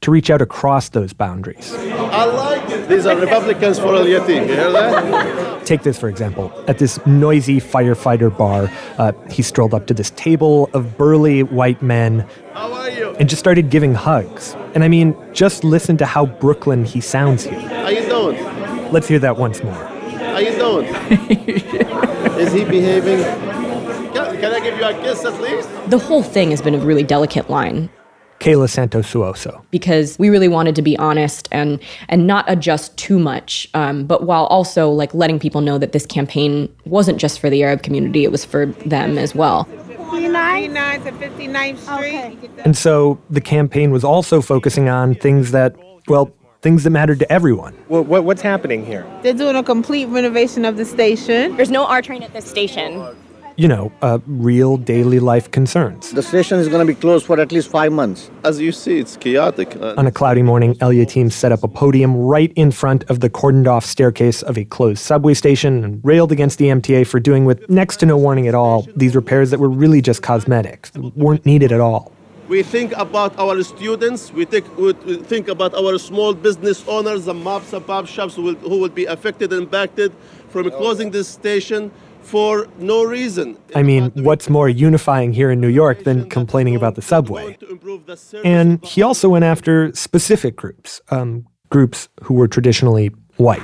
to reach out across those boundaries. I like it. These are Republicans for Al Yatim. You hear that? Take this, for example. At this noisy firefighter bar, he strolled up to this table of burly white men and just started giving hugs. And I mean, just listen to how Brooklyn he sounds here. How you doing? Let's hear that once more. How you doing? Is he behaving? Can I give you a kiss at least? The whole thing has been a really delicate line. Kayla Santos-Suoso. Because we really wanted to be honest and not adjust too much, but while also like letting people know that this campaign wasn't just for the Arab community, it was for them as well. 59 to 59th Street. Okay. And so the campaign was also focusing on things that mattered to everyone. What's happening here? They're doing a complete renovation of the station. There's no R train at this station. You know, real daily life concerns. The station is going to be closed for at least 5 months. As you see, it's chaotic. On a cloudy morning, Al Yatim set up a podium right in front of the cordoned-off staircase of a closed subway station and railed against the MTA for doing, with next to no warning at all, these repairs that were really just cosmetic, weren't needed at all. We think about our students. We think about our small business owners, the mops and pop shops who will be affected and impacted from closing this station for no reason. I mean, what's more unifying here in New York than complaining about the subway? And he also went after specific groups, groups who were traditionally white.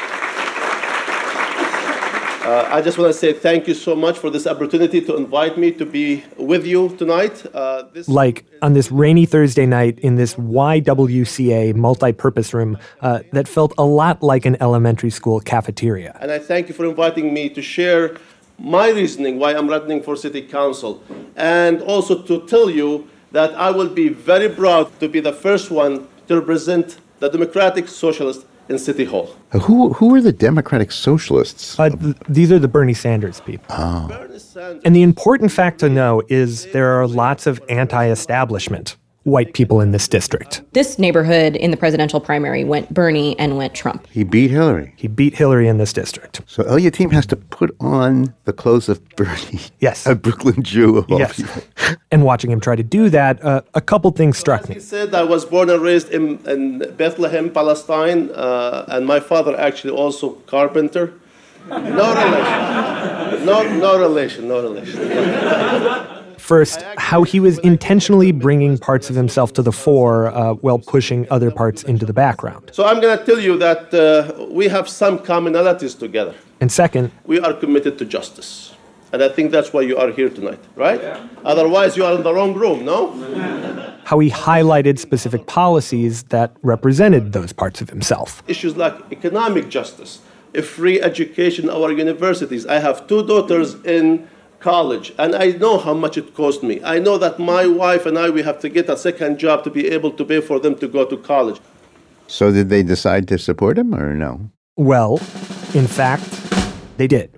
I just want to say thank you so much for this opportunity to invite me to be with you tonight. Like on this rainy Thursday night in this YWCA multi-purpose room that felt a lot like an elementary school cafeteria. And I thank you for inviting me to share my reasoning why I'm running for city council, and also to tell you that I will be very proud to be the first one to represent the Democratic Socialists in City Hall. Who are the Democratic Socialists? These are the Bernie Sanders people. Oh. And the important fact to know is there are lots of anti-establishment white people in this district. This neighborhood in the presidential primary went Bernie and went Trump. He beat Hillary. He beat Hillary in this district. So Al Yatim has to put on the clothes of Bernie. Yes. A Brooklyn Jew of all people. And watching him try to do that, a couple things struck me. He said, I was born and raised in Bethlehem, Palestine, and my father actually also carpenter. No relation. No relation. First, how he was intentionally bringing parts of himself to the fore while pushing other parts into the background. So I'm going to tell you that we have some commonalities together. And second, we are committed to justice. And I think that's why you are here tonight, right? Yeah. Otherwise, you are in the wrong room, no? How he highlighted specific policies that represented those parts of himself. Issues like economic justice, free education in our universities. I have 2 daughters in college, and I know how much it cost me. I know that my wife and I, we have to get a second job to be able to pay for them to go to college. So did they decide to support him or no? Well, in fact, they did.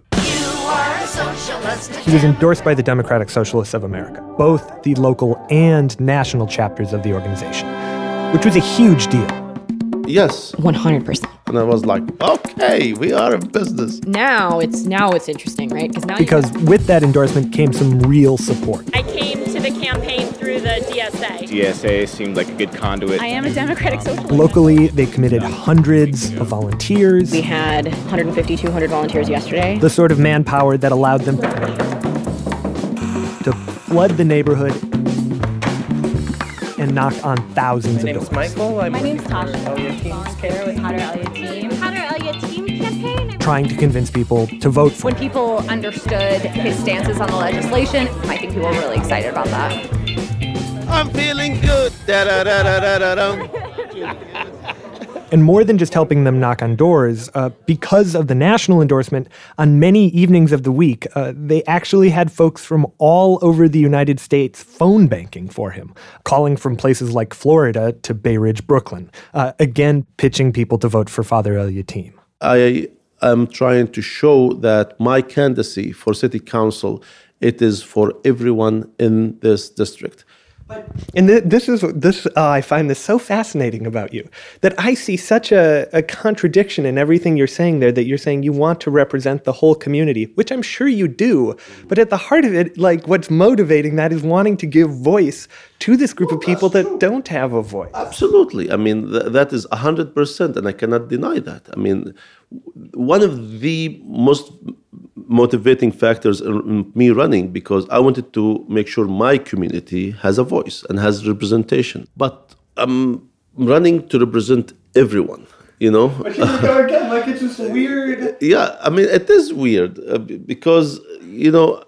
He was endorsed by the Democratic Socialists of America, both the local and national chapters of the organization, which was a huge deal. Yes. 100%. And I was like, okay, we are in business. Now it's interesting, right? Because with that endorsement came some real support. I came to the campaign through the DSA. DSA seemed like a good conduit. I am a Democratic Socialist. Locally, they committed hundreds of volunteers. We had 150, 200 volunteers yesterday. The sort of manpower that allowed them to flood the neighborhood and knock on thousands of doors. My name's Michael. My name's Tasha. Al Yatim's care with Hadar Al Yatim. Hadar Al Yatim campaign. Trying to convince people to vote for him. When people understood his stances on the legislation, I think people were really excited about that. I'm feeling good. And more than just helping them knock on doors, because of the national endorsement, on many evenings of the week, they actually had folks from all over the United States phone banking for him, calling from places like Florida to Bay Ridge, Brooklyn, again pitching people to vote for Father Al Yatim. I am trying to show that my candidacy for city council, it is for everyone in this district. And I find this so fascinating about you, that I see such a contradiction in everything you're saying there, that you're saying you want to represent the whole community, which I'm sure you do. But at the heart of it, like what's motivating that is wanting to give voice to this group of people that don't have a voice. Absolutely. I mean, that is 100%, and I cannot deny that. I mean, one of the most motivating factors in me running, because I wanted to make sure my community has a voice and has representation. But I'm running to represent everyone, you know? But here we go again, like it's just weird. Yeah, I mean, it is weird because, you know...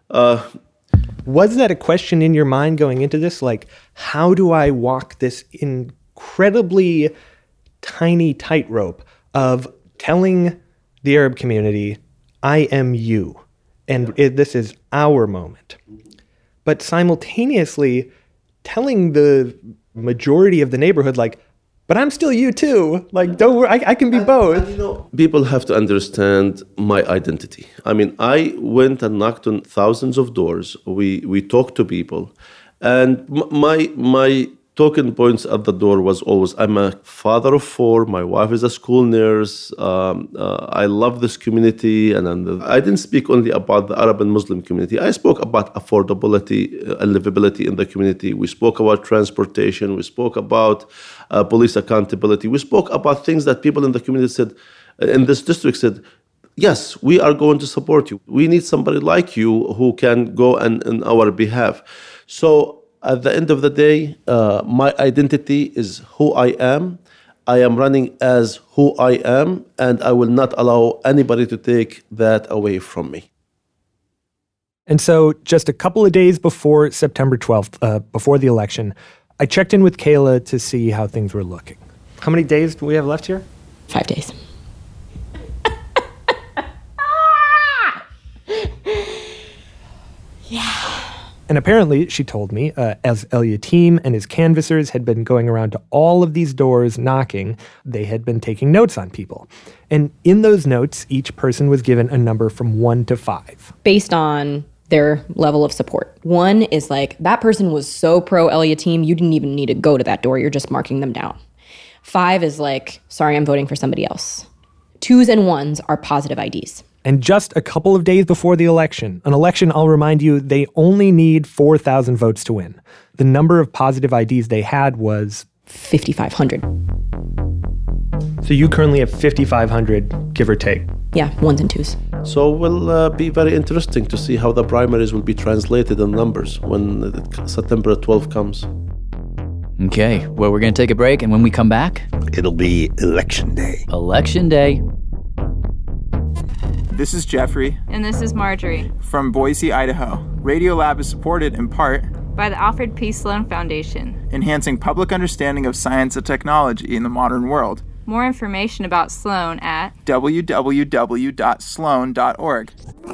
Was that a question in your mind going into this? Like, how do I walk this incredibly tiny tightrope of telling the Arab community, I am you, and this is our moment, but simultaneously telling the majority of the neighborhood, like, but I'm still you too. Like, don't worry, I can be both. And, you know, people have to understand my identity. I mean, I went and knocked on thousands of doors. We talked to people, and my talking points at the door was always, I'm a father of 4. My wife is a school nurse. I love this community. And I didn't speak only about the Arab and Muslim community. I spoke about affordability and livability in the community. We spoke about transportation. We spoke about police accountability. We spoke about things that people in the community said, in this district said, yes, we are going to support you. We need somebody like you who can go in our behalf. So at the end of the day, my identity is who I am. I am running as who I am, and I will not allow anybody to take that away from me. And so just a couple of days before September 12th, before the election, I checked in with Kayla to see how things were looking. How many days do we have left here? 5 days. Yeah. And apparently, she told me, as El Yateem and his canvassers had been going around to all of these doors knocking, they had been taking notes on people. And in those notes, each person was given a number from 1 to 5. Based on their level of support. 1 is like, that person was so pro El Yateem, you didn't even need to go to that door, you're just marking them down. 5 is like, sorry, I'm voting for somebody else. 2s and 1s are positive IDs. And just a couple of days before the election, an election, I'll remind you, they only need 4,000 votes to win. The number of positive IDs they had was 5,500. So you currently have 5,500, give or take. Yeah, 1s and 2s. So it will be very interesting to see how the primaries will be translated in numbers when September 12th comes. Okay, well, we're going to take a break, and when we come back... It'll be Election Day. Election Day. This is Jeffrey. And this is Marjorie. From Boise, Idaho. Radiolab is supported in part by the Alfred P. Sloan Foundation, enhancing public understanding of science and technology in the modern world. More information about Sloan at www.sloan.org.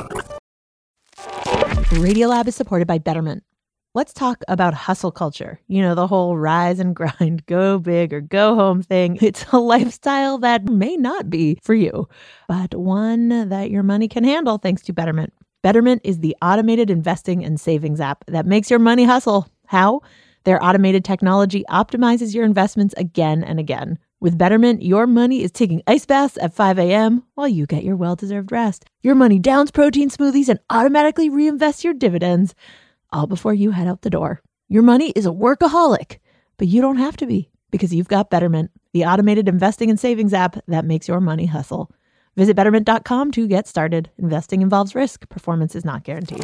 Radiolab is supported by Betterment. Let's talk about hustle culture. You know, the whole rise and grind, go big or go home thing. It's a lifestyle that may not be for you, but one that your money can handle thanks to Betterment. Betterment is the automated investing and savings app that makes your money hustle. How? Their automated technology optimizes your investments again and again. With Betterment, your money is taking ice baths at 5 a.m. while you get your well-deserved rest. Your money downs protein smoothies and automatically reinvests your dividends, all before you head out the door. Your money is a workaholic, but you don't have to be, because you've got Betterment, the automated investing and savings app that makes your money hustle. Visit Betterment.com to get started. Investing involves risk. Performance is not guaranteed.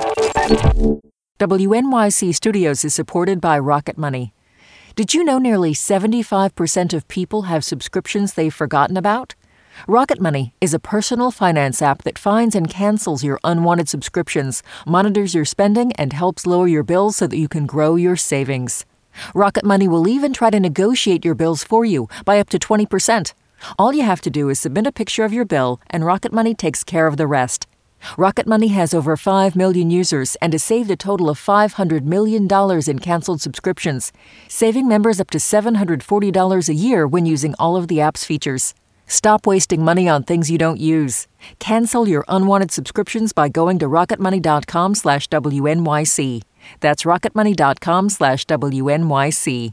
WNYC Studios is supported by Rocket Money. Did you know nearly 75% of people have subscriptions they've forgotten about? Rocket Money is a personal finance app that finds and cancels your unwanted subscriptions, monitors your spending, and helps lower your bills so that you can grow your savings. Rocket Money will even try to negotiate your bills for you by up to 20%. All you have to do is submit a picture of your bill, and Rocket Money takes care of the rest. Rocket Money has over 5 million users and has saved a total of $500 million in canceled subscriptions, saving members up to $740 a year when using all of the app's features. Stop wasting money on things you don't use. Cancel your unwanted subscriptions by going to rocketmoney.com/WNYC. That's rocketmoney.com/WNYC.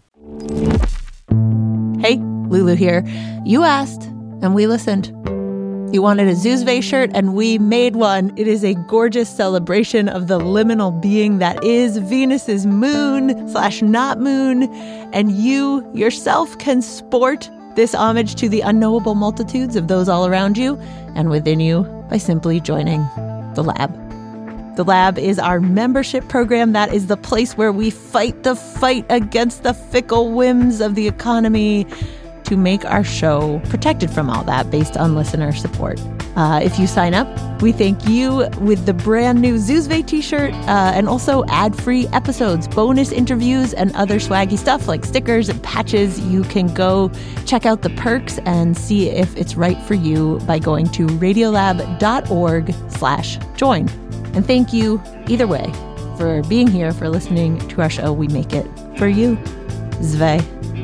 Hey, Lulu here. You asked, and we listened. You wanted a Zuzve shirt, and we made one. It is a gorgeous celebration of the liminal being that is Venus's moon/not moon, and you yourself can sport this homage to the unknowable multitudes of those all around you and within you by simply joining The Lab. The Lab is our membership program. That is the place where we fight the fight against the fickle whims of the economy to make our show protected from all that based on listener support. If you sign up, we thank you with the brand new Zuzve t-shirt and also ad-free episodes, bonus interviews, and other swaggy stuff like stickers and patches. You can go check out the perks and see if it's right for you by going to radiolab.org/join. And thank you, either way, for being here, for listening to our show. We make it for you. Zve.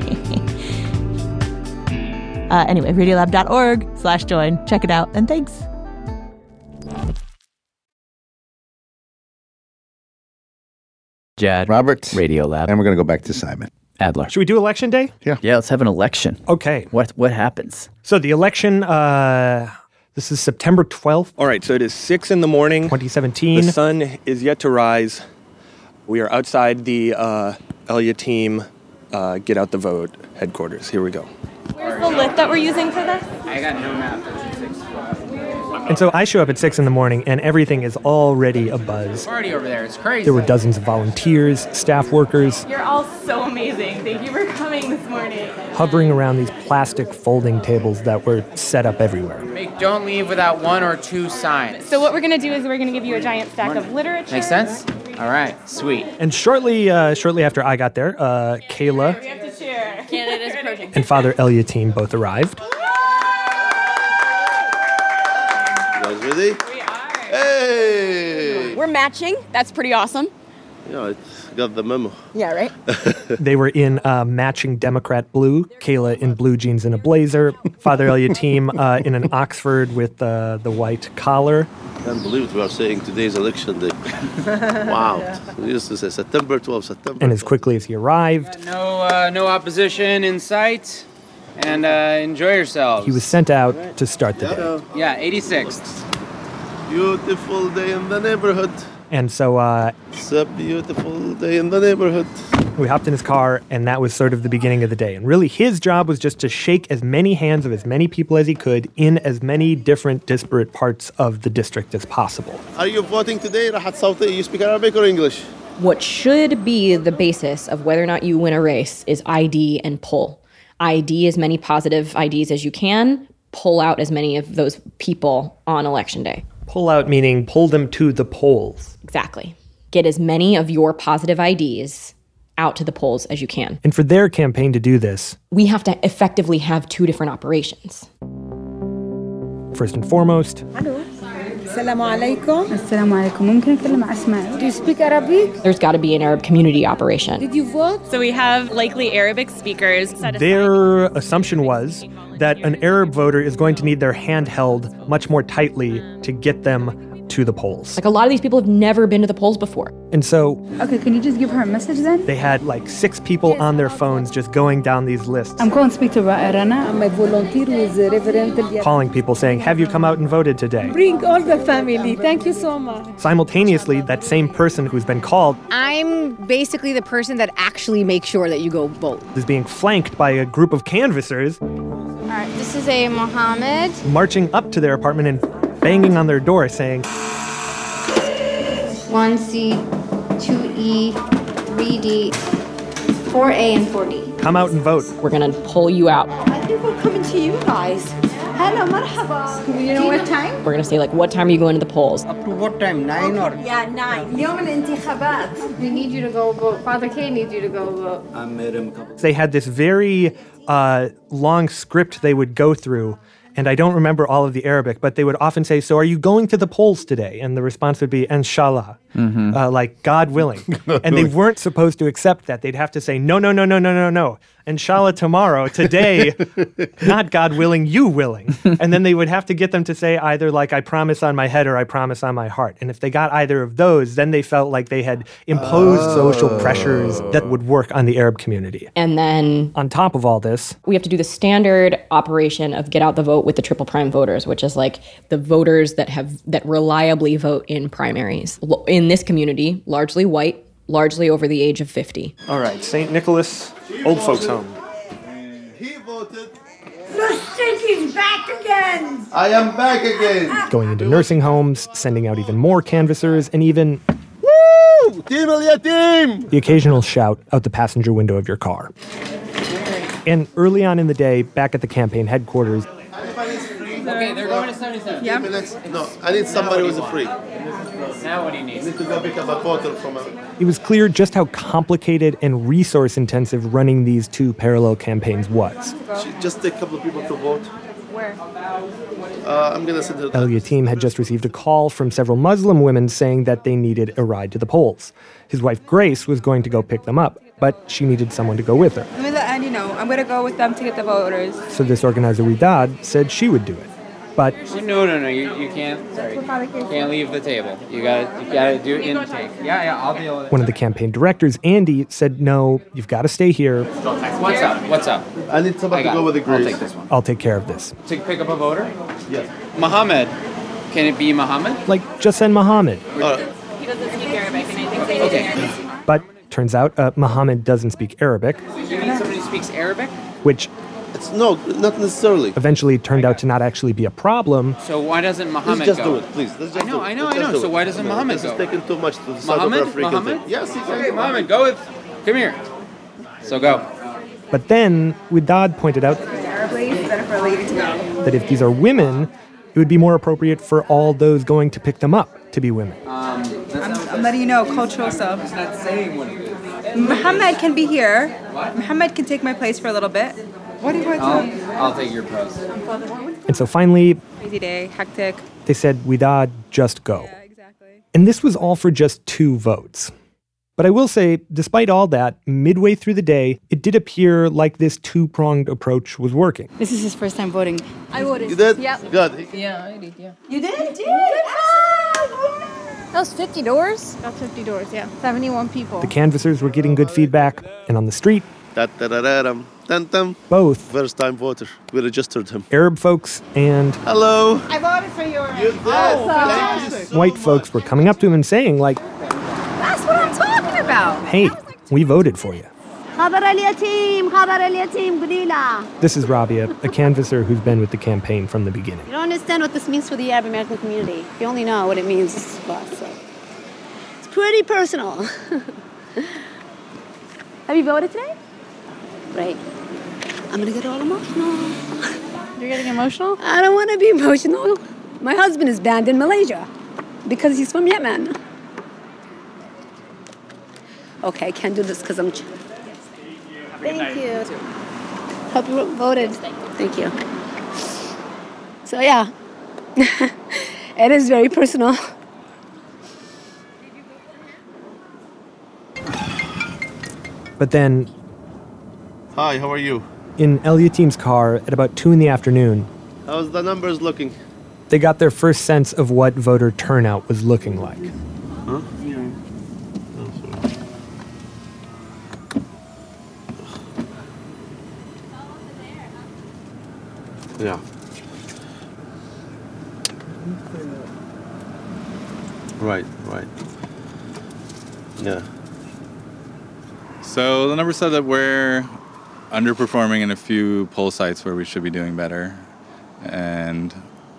Anyway, radiolab.org/join. Check it out, and thanks. Jad. Robert. Radiolab. And we're going to go back to Simon. Adler. Should we do Election Day? Yeah. Yeah, let's have an election. Okay. What happens? So the election, this is September 12th. All right, so it is 6 in the morning. 2017. The sun is yet to rise. We are outside the Elliott team Get Out the Vote headquarters. Here we go. Where's the lift that we're using for this? I got no map. And so I show up at 6 in the morning, and everything is already abuzz. Party over there. It's crazy. There were dozens of volunteers, staff workers, You're all so amazing. Thank you for coming this morning. hovering around these plastic folding tables that were set up everywhere. Don't leave without 1 or 2 signs. So what we're going to do is we're going to give you a giant stack of literature. Make sense? All right. Sweet. And shortly after I got there, Kayla We have to cheer. Candidate is approaching. and Father Elliott team both arrived. You guys ready? We are. Hey! We're matching. That's pretty awesome. Yeah, I got the memo. Yeah, right? They were in matching Democrat blue, Kayla in blue jeans and a blazer, Father Elliott team in an Oxford with the white collar. Can't believe it, we are saying today's election day. Wow. We used to say September 12th, September. And as quickly as he arrived, No opposition in sight. And enjoy yourselves. he was sent out to start the day. Yeah, 86th. Beautiful day in the neighborhood. And so It's a beautiful day in the neighborhood. we hopped in his car, and that was sort of the beginning of the day. And really, his job was just to shake as many hands of as many people as he could in as many different disparate parts of the district as possible. Are you voting today, Rahat Sauti? You speak Arabic or English? What should be the basis of whether or not you win a race is ID and pull. ID as many positive IDs as you can, pull out as many of those people on election day. Pull out meaning pull them to the polls. Exactly. Get as many of your positive IDs out to the polls as you can. And for their campaign to do this, We have to effectively have 2 different operations. first and foremost, Assalamu alaikum. السلام عليكم ممكن أكلم أسماء. Do you speak Arabic? There's got to be an Arab community operation. Did you vote? So we have likely Arabic speakers. their assumption was that an Arab voter is going to need their hand held much more tightly to get them to the polls. Like a lot of these people have never been to the polls before. And so Okay, can you just give her a message then? they had like 6 people on their phones just going down these lists, I'm going to speak to Rana. I'm a volunteer with Reverend Elias. calling people saying, have you come out and voted today? Bring all the family. Thank you so much. Simultaneously, that same person who's been called I'm basically the person that actually makes sure that you go vote. is being flanked by a group of canvassers All right, this is a Mohammed. marching up to their apartment and banging on their door saying, 1C, 2E, 3D, 4A, and 4D. come out and vote. We're going to pull you out. I think we're coming to you guys. Hello, marhaba. You know what time? We're going to say, like, what time are you going to the polls? Up to what time? 9 or? Yeah, 9. يوم الانتخابات. We need you to go vote. Father K needs you to go vote. They had this very long script they would go through, and I don't remember all of the Arabic, but they would often say, so are you going to the polls today? And the response would be, inshallah, like God willing. And they weren't supposed to accept that. They'd have to say, no, no, no, no, no, no, no. inshallah tomorrow, today, not God willing, you willing. And then they would have to get them to say either like, I promise on my head or I promise on my heart. And if they got either of those, then they felt like they had imposed social pressures that would work on the Arab community. And then on top of all this, we have to do the standard operation of get out the vote with the triple prime voters, which is like the voters that reliably vote in primaries. In this community, largely white, largely over the age of 50. All right, St. Nicholas Old Folks Home. The stinky's back again! I am back again! Going into nursing homes, sending out even more canvassers, and even Woo! Team Al Yatim! the occasional shout out the passenger window of your car. And early on in the day, back at the campaign headquarters, Okay, they're going to 77. Yeah. No, I need somebody who's free. Now what do you need? I need to go pick up a bottle from a... it was clear just how complicated and resource-intensive running these two parallel campaigns was. Just take a couple of people to vote. Where? I'm going to send it... El Yatim had just received a call from several Muslim women saying that they needed a ride to the polls. His wife, Grace, was going to go pick them up, but she needed someone to go with her. And, I'm going to go with them to get the voters. So this organizer, Widad, said she would do it. But No, you can't. Sorry, you can't leave the table. You gotta do intake. Yeah, I'll deal with it. One of the campaign directors, Andy, said, "No, you've got to stay here. What's up? I need somebody to go with the Grace. I'll take this one. I'll take care of this." To pick up a voter? Yes. Muhammad. Can it be Muhammad? Like, just send Muhammad. He doesn't speak Arabic, and I think they Okay. But turns out Muhammad doesn't speak Arabic. You need somebody who speaks Arabic? Which No, not necessarily. eventually turned out to not actually be a problem. So why doesn't Muhammad Let's just go? do it, please. Let's just I know. So why doesn't Muhammad go? go? This is taking too much to the South African Muhammad? thing. Yes, Okay, Muhammad, go with... Come here. So go. But then Widad pointed out better for a lady to go. that if these are women, it would be more appropriate for all those going to pick them up to be women. I'm letting you know, cultural stuff. It's not saying what it is. Muhammad can be here. Muhammad can take my place for a little bit. What do you want to I'll take your post. And so finally, Crazy day, hectic. they said, Widad, just go. Yeah, exactly. And this was all for just 2 votes. But I will say, despite all that, midway through the day, it did appear like this 2-pronged approach was working. This is his first time voting. I voted. You did? Yep. Good. Yeah, I did, yeah. You did? That was 50 doors? That's 50 doors, yeah. 71 people. The canvassers were getting good feedback, and on the street, both first-time voter. We registered him. Arab folks and Hello. I voted for you. You did. Awesome. white folks were coming up to him and saying, like, That's what I'm talking about. hey, we voted for you. خبر اليتيم خبر اليتيم قليلة. This is Rabia, a canvasser who's been with the campaign from the beginning. You don't understand what this means for the Arab American community. If you only know what it means for us. So. It's pretty personal. Have you voted today? Right. I'm gonna get all emotional. You're getting emotional? I don't want to be emotional. My husband is banned in Malaysia because he's from Yemen. Okay, I can't do this because I'm... Thank you. Hope you voted. Thank you. So yeah, it is very personal. But then, Hi, how are you? in El Yatim's car at about 2 in the afternoon, How's the numbers looking? they got their first sense of what voter turnout was looking like. Huh? Yeah. Right. Yeah. So the numbers said that we're underperforming in a few poll sites where we should be doing better. And,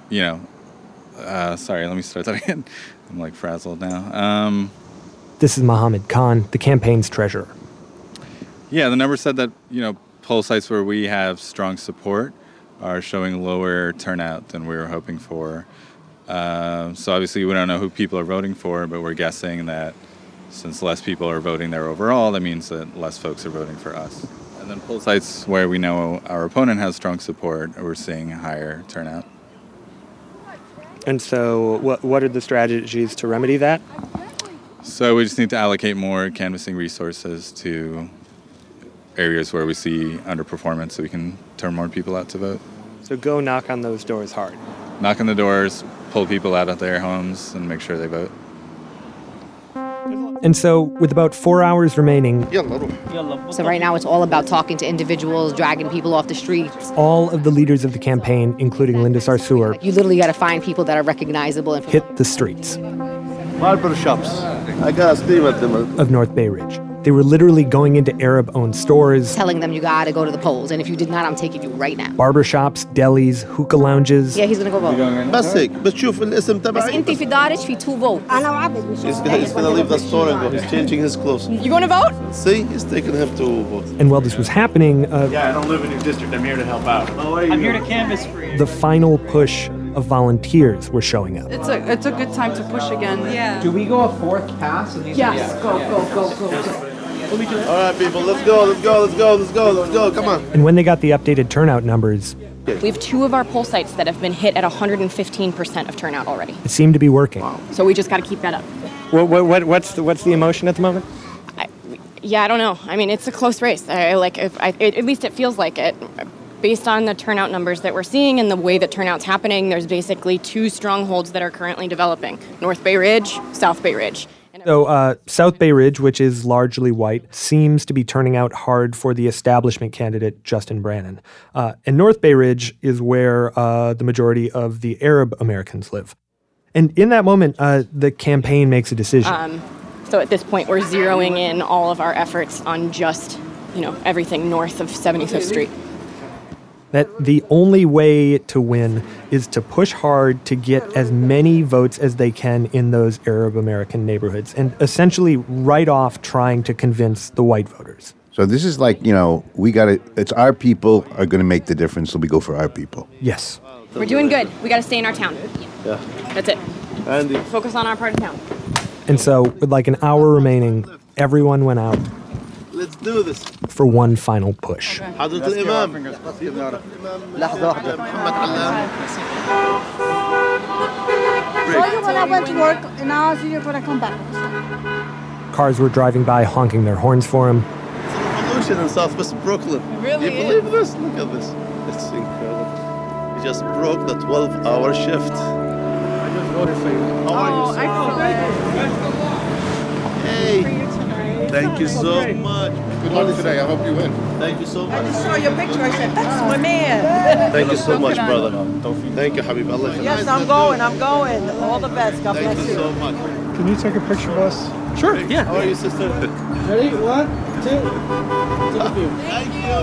sorry, let me start that again. I'm like frazzled now. This is Mohammed Khan, the campaign's treasurer. Yeah, the numbers said that, poll sites where we have strong support are showing lower turnout than we were hoping for. So obviously we don't know who people are voting for, but we're guessing that since less people are voting there overall, that means that less folks are voting for us. And then poll sites where we know our opponent has strong support, we're seeing higher turnout. And so what are the strategies to remedy that? So we just need to allocate more canvassing resources to areas where we see underperformance so we can turn more people out to vote. So go knock on those doors hard. Knock on the doors, pull people out of their homes, and make sure they vote. And so, with about 4 hours remaining, So right now it's all about talking to individuals, dragging people off the streets. all of the leaders of the campaign, including Linda Sarsour, You literally got to find people that are recognizable. And hit the streets Barber shops. I gotta scream at them. of North Bay Ridge. They were literally going into Arab-owned stores, telling them you got to go to the polls. And if you did not, I'm taking you right now. barbershops, delis, hookah lounges. Yeah, he's going to go vote. بس هيك بتشوف الاسم بس تبعي. انت في دارج في 2 vote. أنا وعبد مش He's gonna leave the store and go. He's changing his clothes. You going to vote? See, he's taking him to vote. And while this was happening, Yeah, I don't live in your district. I'm here to help out. I'm here to canvass for you. the final push of volunteers were showing up. It's a good time to push again. Yeah. Do we go a fourth pass? And these Yes, go. All right, people, let's go. Come on. And when they got the updated turnout numbers, We have 2 of our poll sites that have been hit at 115% of turnout already. it seemed to be working. So we just got to keep that up. What's the emotion at the moment? Yeah, I don't know. I mean, it's a close race. At least it feels like it. Based on the turnout numbers that we're seeing and the way that turnout's happening, there's basically 2 strongholds that are currently developing. North Bay Ridge, South Bay Ridge. So South Bay Ridge, which is largely white, seems to be turning out hard for the establishment candidate, Justin Brannan. And North Bay Ridge is where the majority of the Arab Americans live. And in that moment, the campaign makes a decision. So at this point, we're zeroing in all of our efforts on just, everything north of 75th Street. That the only way to win is to push hard to get as many votes as they can in those Arab American neighborhoods and essentially write off trying to convince the white voters. So this is like, it's our people are going to make the difference, so we go for our people. Yes. We're doing good. We got to stay in our town. Yeah. That's it. Andy. Focus on our part of town. And so, with like an hour remaining, everyone went out Let's do this. for one final push. حضرة الإمام. لحظة واحدة. محمد علام. Told you when I went to work, and now I see you're going to come back. Cars were driving by honking their horns for him. Revolution in Southwest Brooklyn. Really? You believe this? Look at this. It's incredible. He just broke the 12-hour shift. I just voted for you. How are you, sir? Hey. Thank you so much. Good luck today. I hope you win. Thank you so much. I saw your picture. I said, that's my man. Thank you so much, brother. Thank you, Habib. Allah Yes, I'm going. All the best. God bless Thank you so much. Can you take a picture of us? Sure, yeah. How are you, sister? Ready? 1, 2. Thank you. Thank you.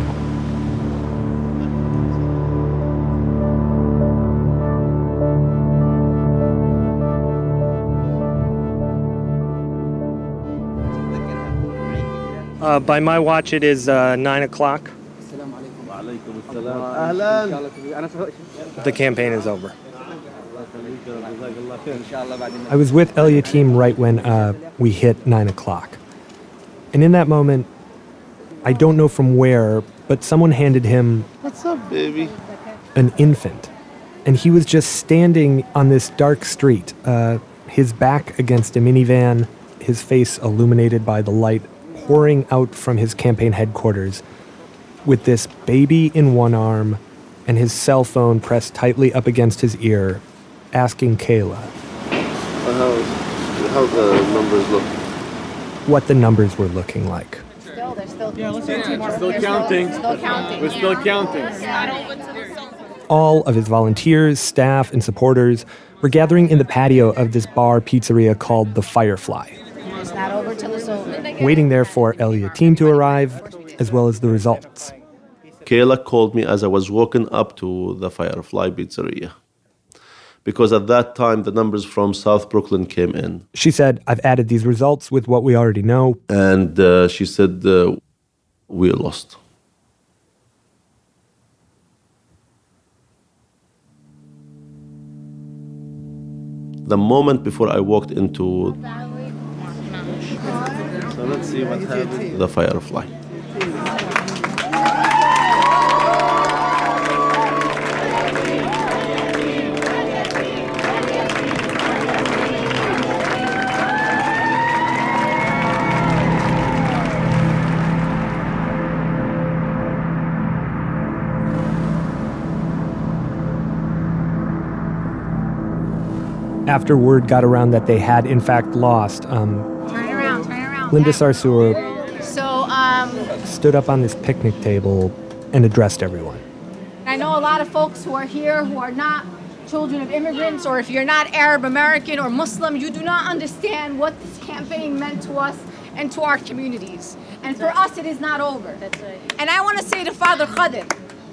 By my watch, it is 9 o'clock. The campaign is over. I was with El-Yateem right when we hit 9 o'clock. And in that moment, I don't know from where, but someone handed him What's up, baby? an infant. And he was just standing on this dark street, his back against a minivan, his face illuminated by the light pouring out from his campaign headquarters, with this baby in one arm and his cell phone pressed tightly up against his ear, asking Kayla How the numbers look. what the numbers were looking like. Still counting. We're still counting. All of his volunteers, staff, and supporters were gathering in the patio of this bar pizzeria called The Firefly, It's not over till it's over. waiting there for El-Yateem to arrive, as well as the results. Kayla called me as I was walking up to the Firefly Pizzeria. Because at that time, the numbers from South Brooklyn came in. She said, I've added these results with what we already know. And she said, we lost. The moment before I walked into let's see what happened. The Firefly. After word got around that they had in fact lost, Turn around. Linda Sarsour So, stood up on this picnic table and addressed everyone. I know a lot of folks who are here who are not children of immigrants, or if you're not Arab American or Muslim, you do not understand what this campaign meant to us and to our communities. And for us, it is not over. That's right. And I want to say to Father Khadr,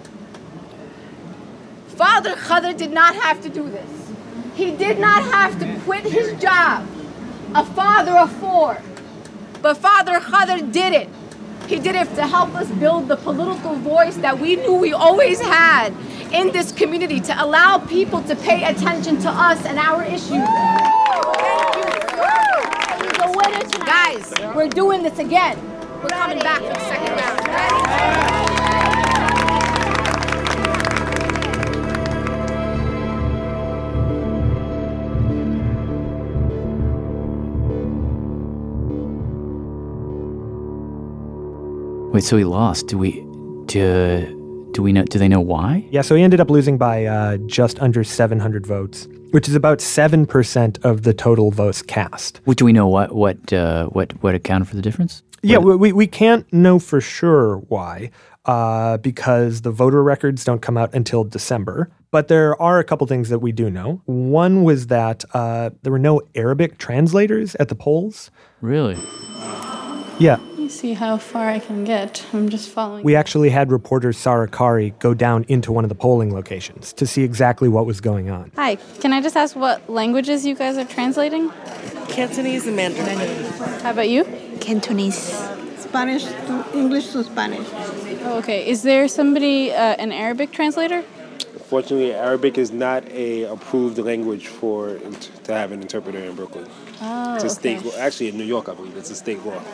Father Khadr did not have to do this. He did not have to quit his job, a father of 4. But Father Khadr did it. He did it to help us build the political voice that we knew we always had in this community, to allow people to pay attention to us and our issues. He's a winner tonight. Guys, we're doing this again. We're coming back for the second round. Wait, so he lost. Do they know why? Yeah, so he ended up losing by just under 700 votes, which is about 7% of the total votes cast. Do we know what accounted for the difference? Yeah, we can't know for sure why, because the voter records don't come out until December. But there are a couple things that we do know. One was that there were no Arabic translators at the polls. Really? Yeah. Let me see how far I can get. I'm just following. We actually had reporter Sarah Kari go down into one of the polling locations to see exactly what was going on. Hi, can I just ask what languages you guys are translating? Cantonese and Mandarin. How about you? Cantonese. Spanish to English to Spanish. Oh, okay. Is there somebody, an Arabic translator? Fortunately, Arabic is not a approved language to have an interpreter in Brooklyn. Oh, it's a state okay. law. Actually, in New York, I believe it's a state law.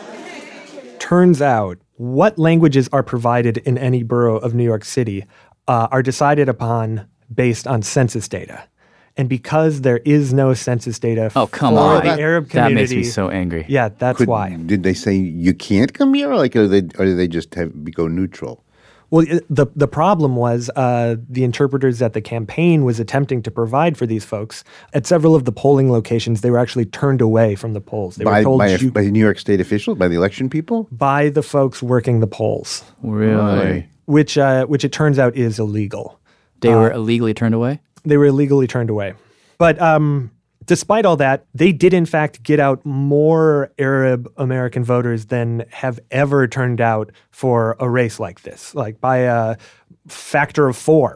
Turns out what languages are provided in any borough of New York City are decided upon based on census data. And because there is no census data for the Arab community... That makes me so angry. Yeah, that's why. Did they say you can't come here, or do they just go neutral? Well, the problem was the interpreters that the campaign was attempting to provide for these folks, at several of the polling locations, they were actually turned away from the polls. They were told by New York State officials, by the election people? By the folks working the polls. Really? Which it turns out is illegal. They were illegally turned away? They were illegally turned away. But despite all that, they did in fact get out more Arab American voters than have ever turned out for a race like this, like by a factor of 4.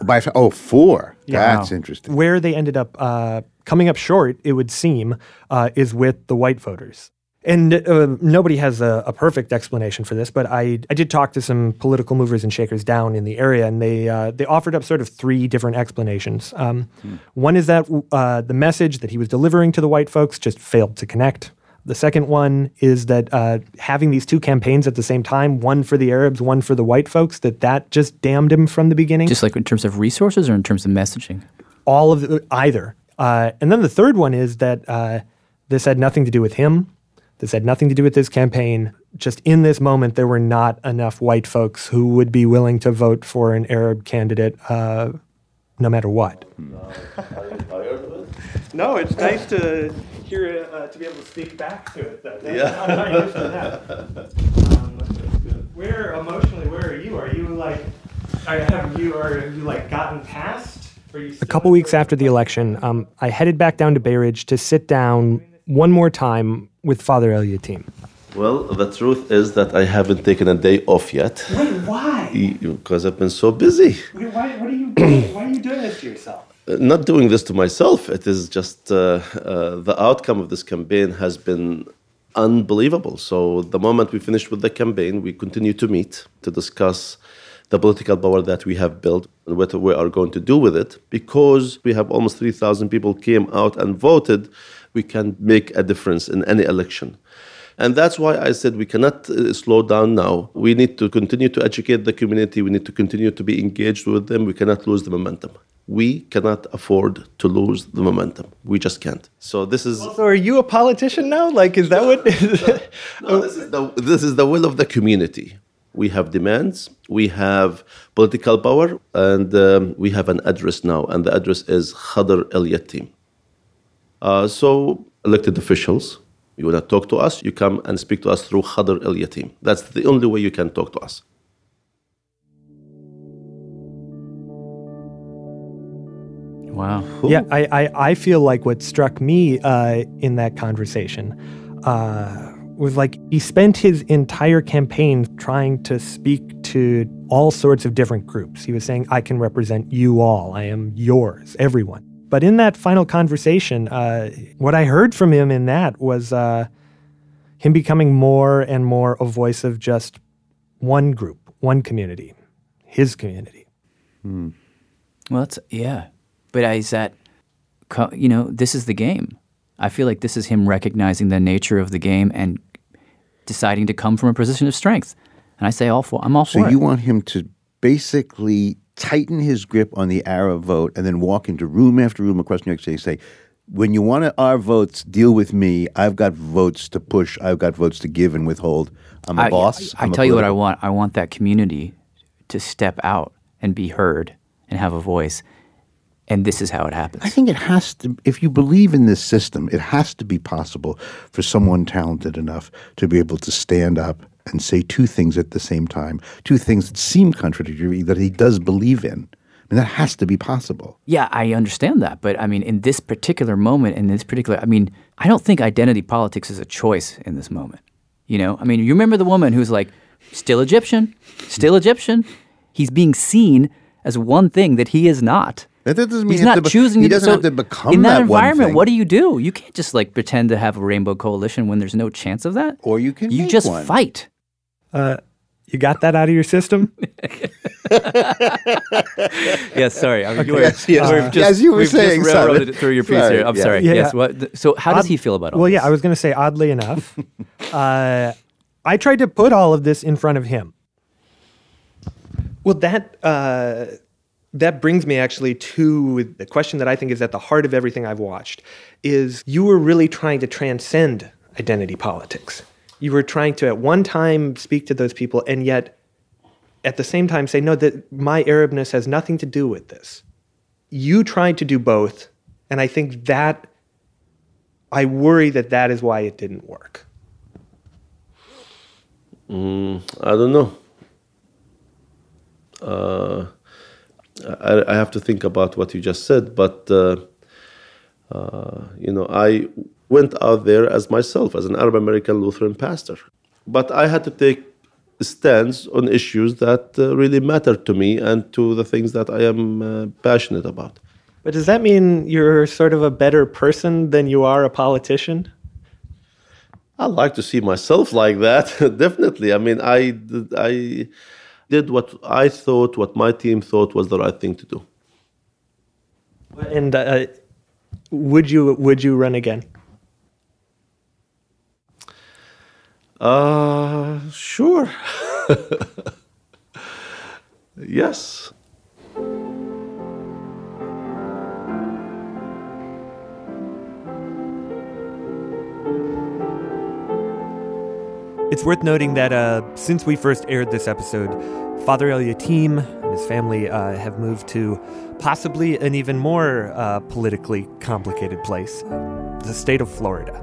4? Yeah. That's interesting. Where they ended up coming up short, it would seem, is with the white voters. And nobody has a perfect explanation for this, but I did talk to some political movers and shakers down in the area, and they offered up sort of 3 different explanations. One is that the message that he was delivering to the white folks just failed to connect. The second one is that having these 2 campaigns at the same time, one for the Arabs, one for the white folks, that just damned him from the beginning. Just like in terms of resources or in terms of messaging? All of either. And then the third one is that this had nothing to do with him. This had nothing to do with this campaign. Just in this moment, there were not enough white folks who would be willing to vote for an Arab candidate no matter what. No, it's nice to hear to be able to speak back to it, though. I'm not used to that. Where are you? Are you gotten past? A couple weeks after the election, I headed back down to Bay Ridge to sit down one more time with Father El Yatim. Well, the truth is that I haven't taken a day off yet. Wait, why? Because I've been so busy. What are you doing? Why are you doing this to yourself? Not doing this to myself. It is just the outcome of this campaign has been unbelievable. So the moment we finished with the campaign, we continue to meet to discuss the political power that we have built and what we are going to do with it. Because we have almost 3,000 people came out and voted, we can make a difference in any election. And that's why I said we cannot slow down now. We need to continue to educate the community. We need to continue to be engaged with them. We cannot lose the momentum. We cannot afford to lose the momentum. We just can't. So this is... So are you a politician now? Is that what... No, this is the will of the community. We have demands, we have political power, and we have an address now. And the address is Khadr El Yatim. So elected officials, you want to talk to us, you come and speak to us through Khadr Al-Yatim. That's the only way you can talk to us. Wow. Yeah, I feel like what struck me in that conversation was like he spent his entire campaign trying to speak to all sorts of different groups. He was saying, I can represent you all. I am yours, everyone. But in that final conversation, what I heard from him in that was him becoming more and more a voice of just one group, one community, his community. Well, yeah. But is that, this is the game. I feel like this is him recognizing the nature of the game and deciding to come from a position of strength. And I say I'm all for it. So you want him to basically tighten his grip on the Arab vote and then walk into room after room across New York City and say, when you want our votes, deal with me. I've got votes to push. I've got votes to give and withhold. I'm a boss. I tell you what I want. I want that community to step out and be heard and have a voice. And this is how it happens. I think it has to, if you believe in this system, it has to be possible for someone talented enough to be able to stand up and say two things at the same time, two things that seem contradictory that he does believe in. I mean, that has to be possible. Yeah, I understand that. But I mean, in this particular moment, I don't think identity politics is a choice in this moment. You remember the woman who's like, still Egyptian. He's being seen as one thing that he is not. That doesn't mean he's not choosing. He doesn't have to become in that one environment. thing. What do? You can't just pretend to have a rainbow coalition when there's no chance of that. Or you can. You make just one. fight. You got that out of your system? Yes, sorry. I mean, as you were saying, just railroaded it through your piece here. I'm sorry. Yeah, yes. What? So how does he feel about all Well, this? yeah, I was going to say, oddly enough, I tried to put all of this in front of him. Well, that brings me actually to the question that I think is at the heart of everything I've watched, is you were really trying to transcend identity politics. You were trying to at one time speak to those people and yet at the same time say, no, that my Arabness has nothing to do with this. You tried to do both, and I think that I worry that is why it didn't work. I don't know. I have to think about what you just said, but I went out there as myself, as an Arab American Lutheran pastor. But I had to take stands on issues that really matter to me and to the things that I am passionate about. But does that mean you're sort of a better person than you are a politician? I like to see myself like that, definitely. I mean, I did what I thought, what my team thought was the right thing to do. And would you run again? Sure. Yes. It's worth noting that since we first aired this episode, Father El-Yatim and his family have moved to possibly an even more politically complicated place, the state of Florida.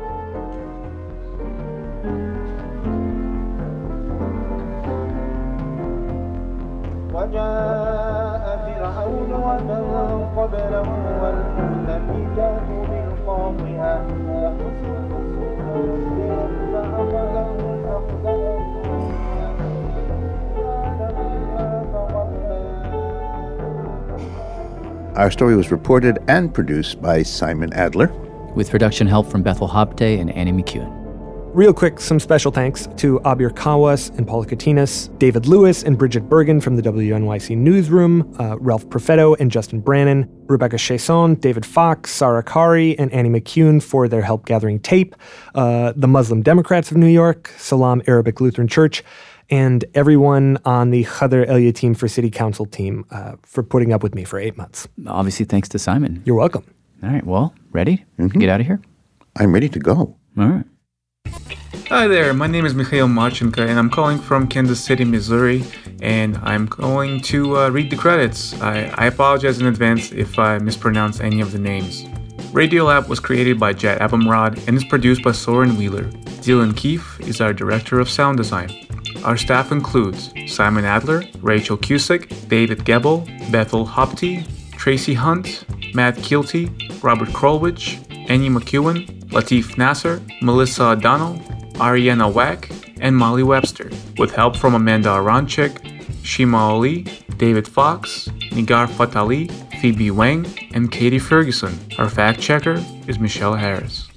Our story was reported and produced by Simon Adler, with production help from Bethel Habte and Annie McEwen. Real quick, some special thanks to Abir Kawas and Paula Katinas, David Lewis and Bridget Bergen from the WNYC Newsroom, Ralph Perfetto and Justin Brannon, Rebecca Chasson, David Fox, Sarah Kari, and Annie McEwen for their help gathering tape, the Muslim Democrats of New York, Salam Arabic Lutheran Church, and everyone on the Khadr El-Yatim for City Council team for putting up with me for 8 months. Obviously, thanks to Simon. You're welcome. All right, well, ready? Get out of here? I'm ready to go. All right. Hi there, my name is Mikhail Marchenko and I'm calling from Kansas City, Missouri, and I'm going to read the credits. I apologize in advance if I mispronounce any of the names. Radiolab was created by Jet Abumrad and is produced by Soren Wheeler. Dylan Keefe is our director of sound design. Our staff includes Simon Adler, Rachel Cusick, David Gebel, Bethel Hopti, Tracy Hunt, Matt Keelty, Robert Krolwich, Annie McEwen, Latif Nasser, Melissa O'Donnell, Ariana Wack, and Molly Webster, with help from Amanda Aronchik, Shima Ali, David Fox, Nigar Fatali, Phoebe Wang, and Katie Ferguson. Our fact checker is Michelle Harris.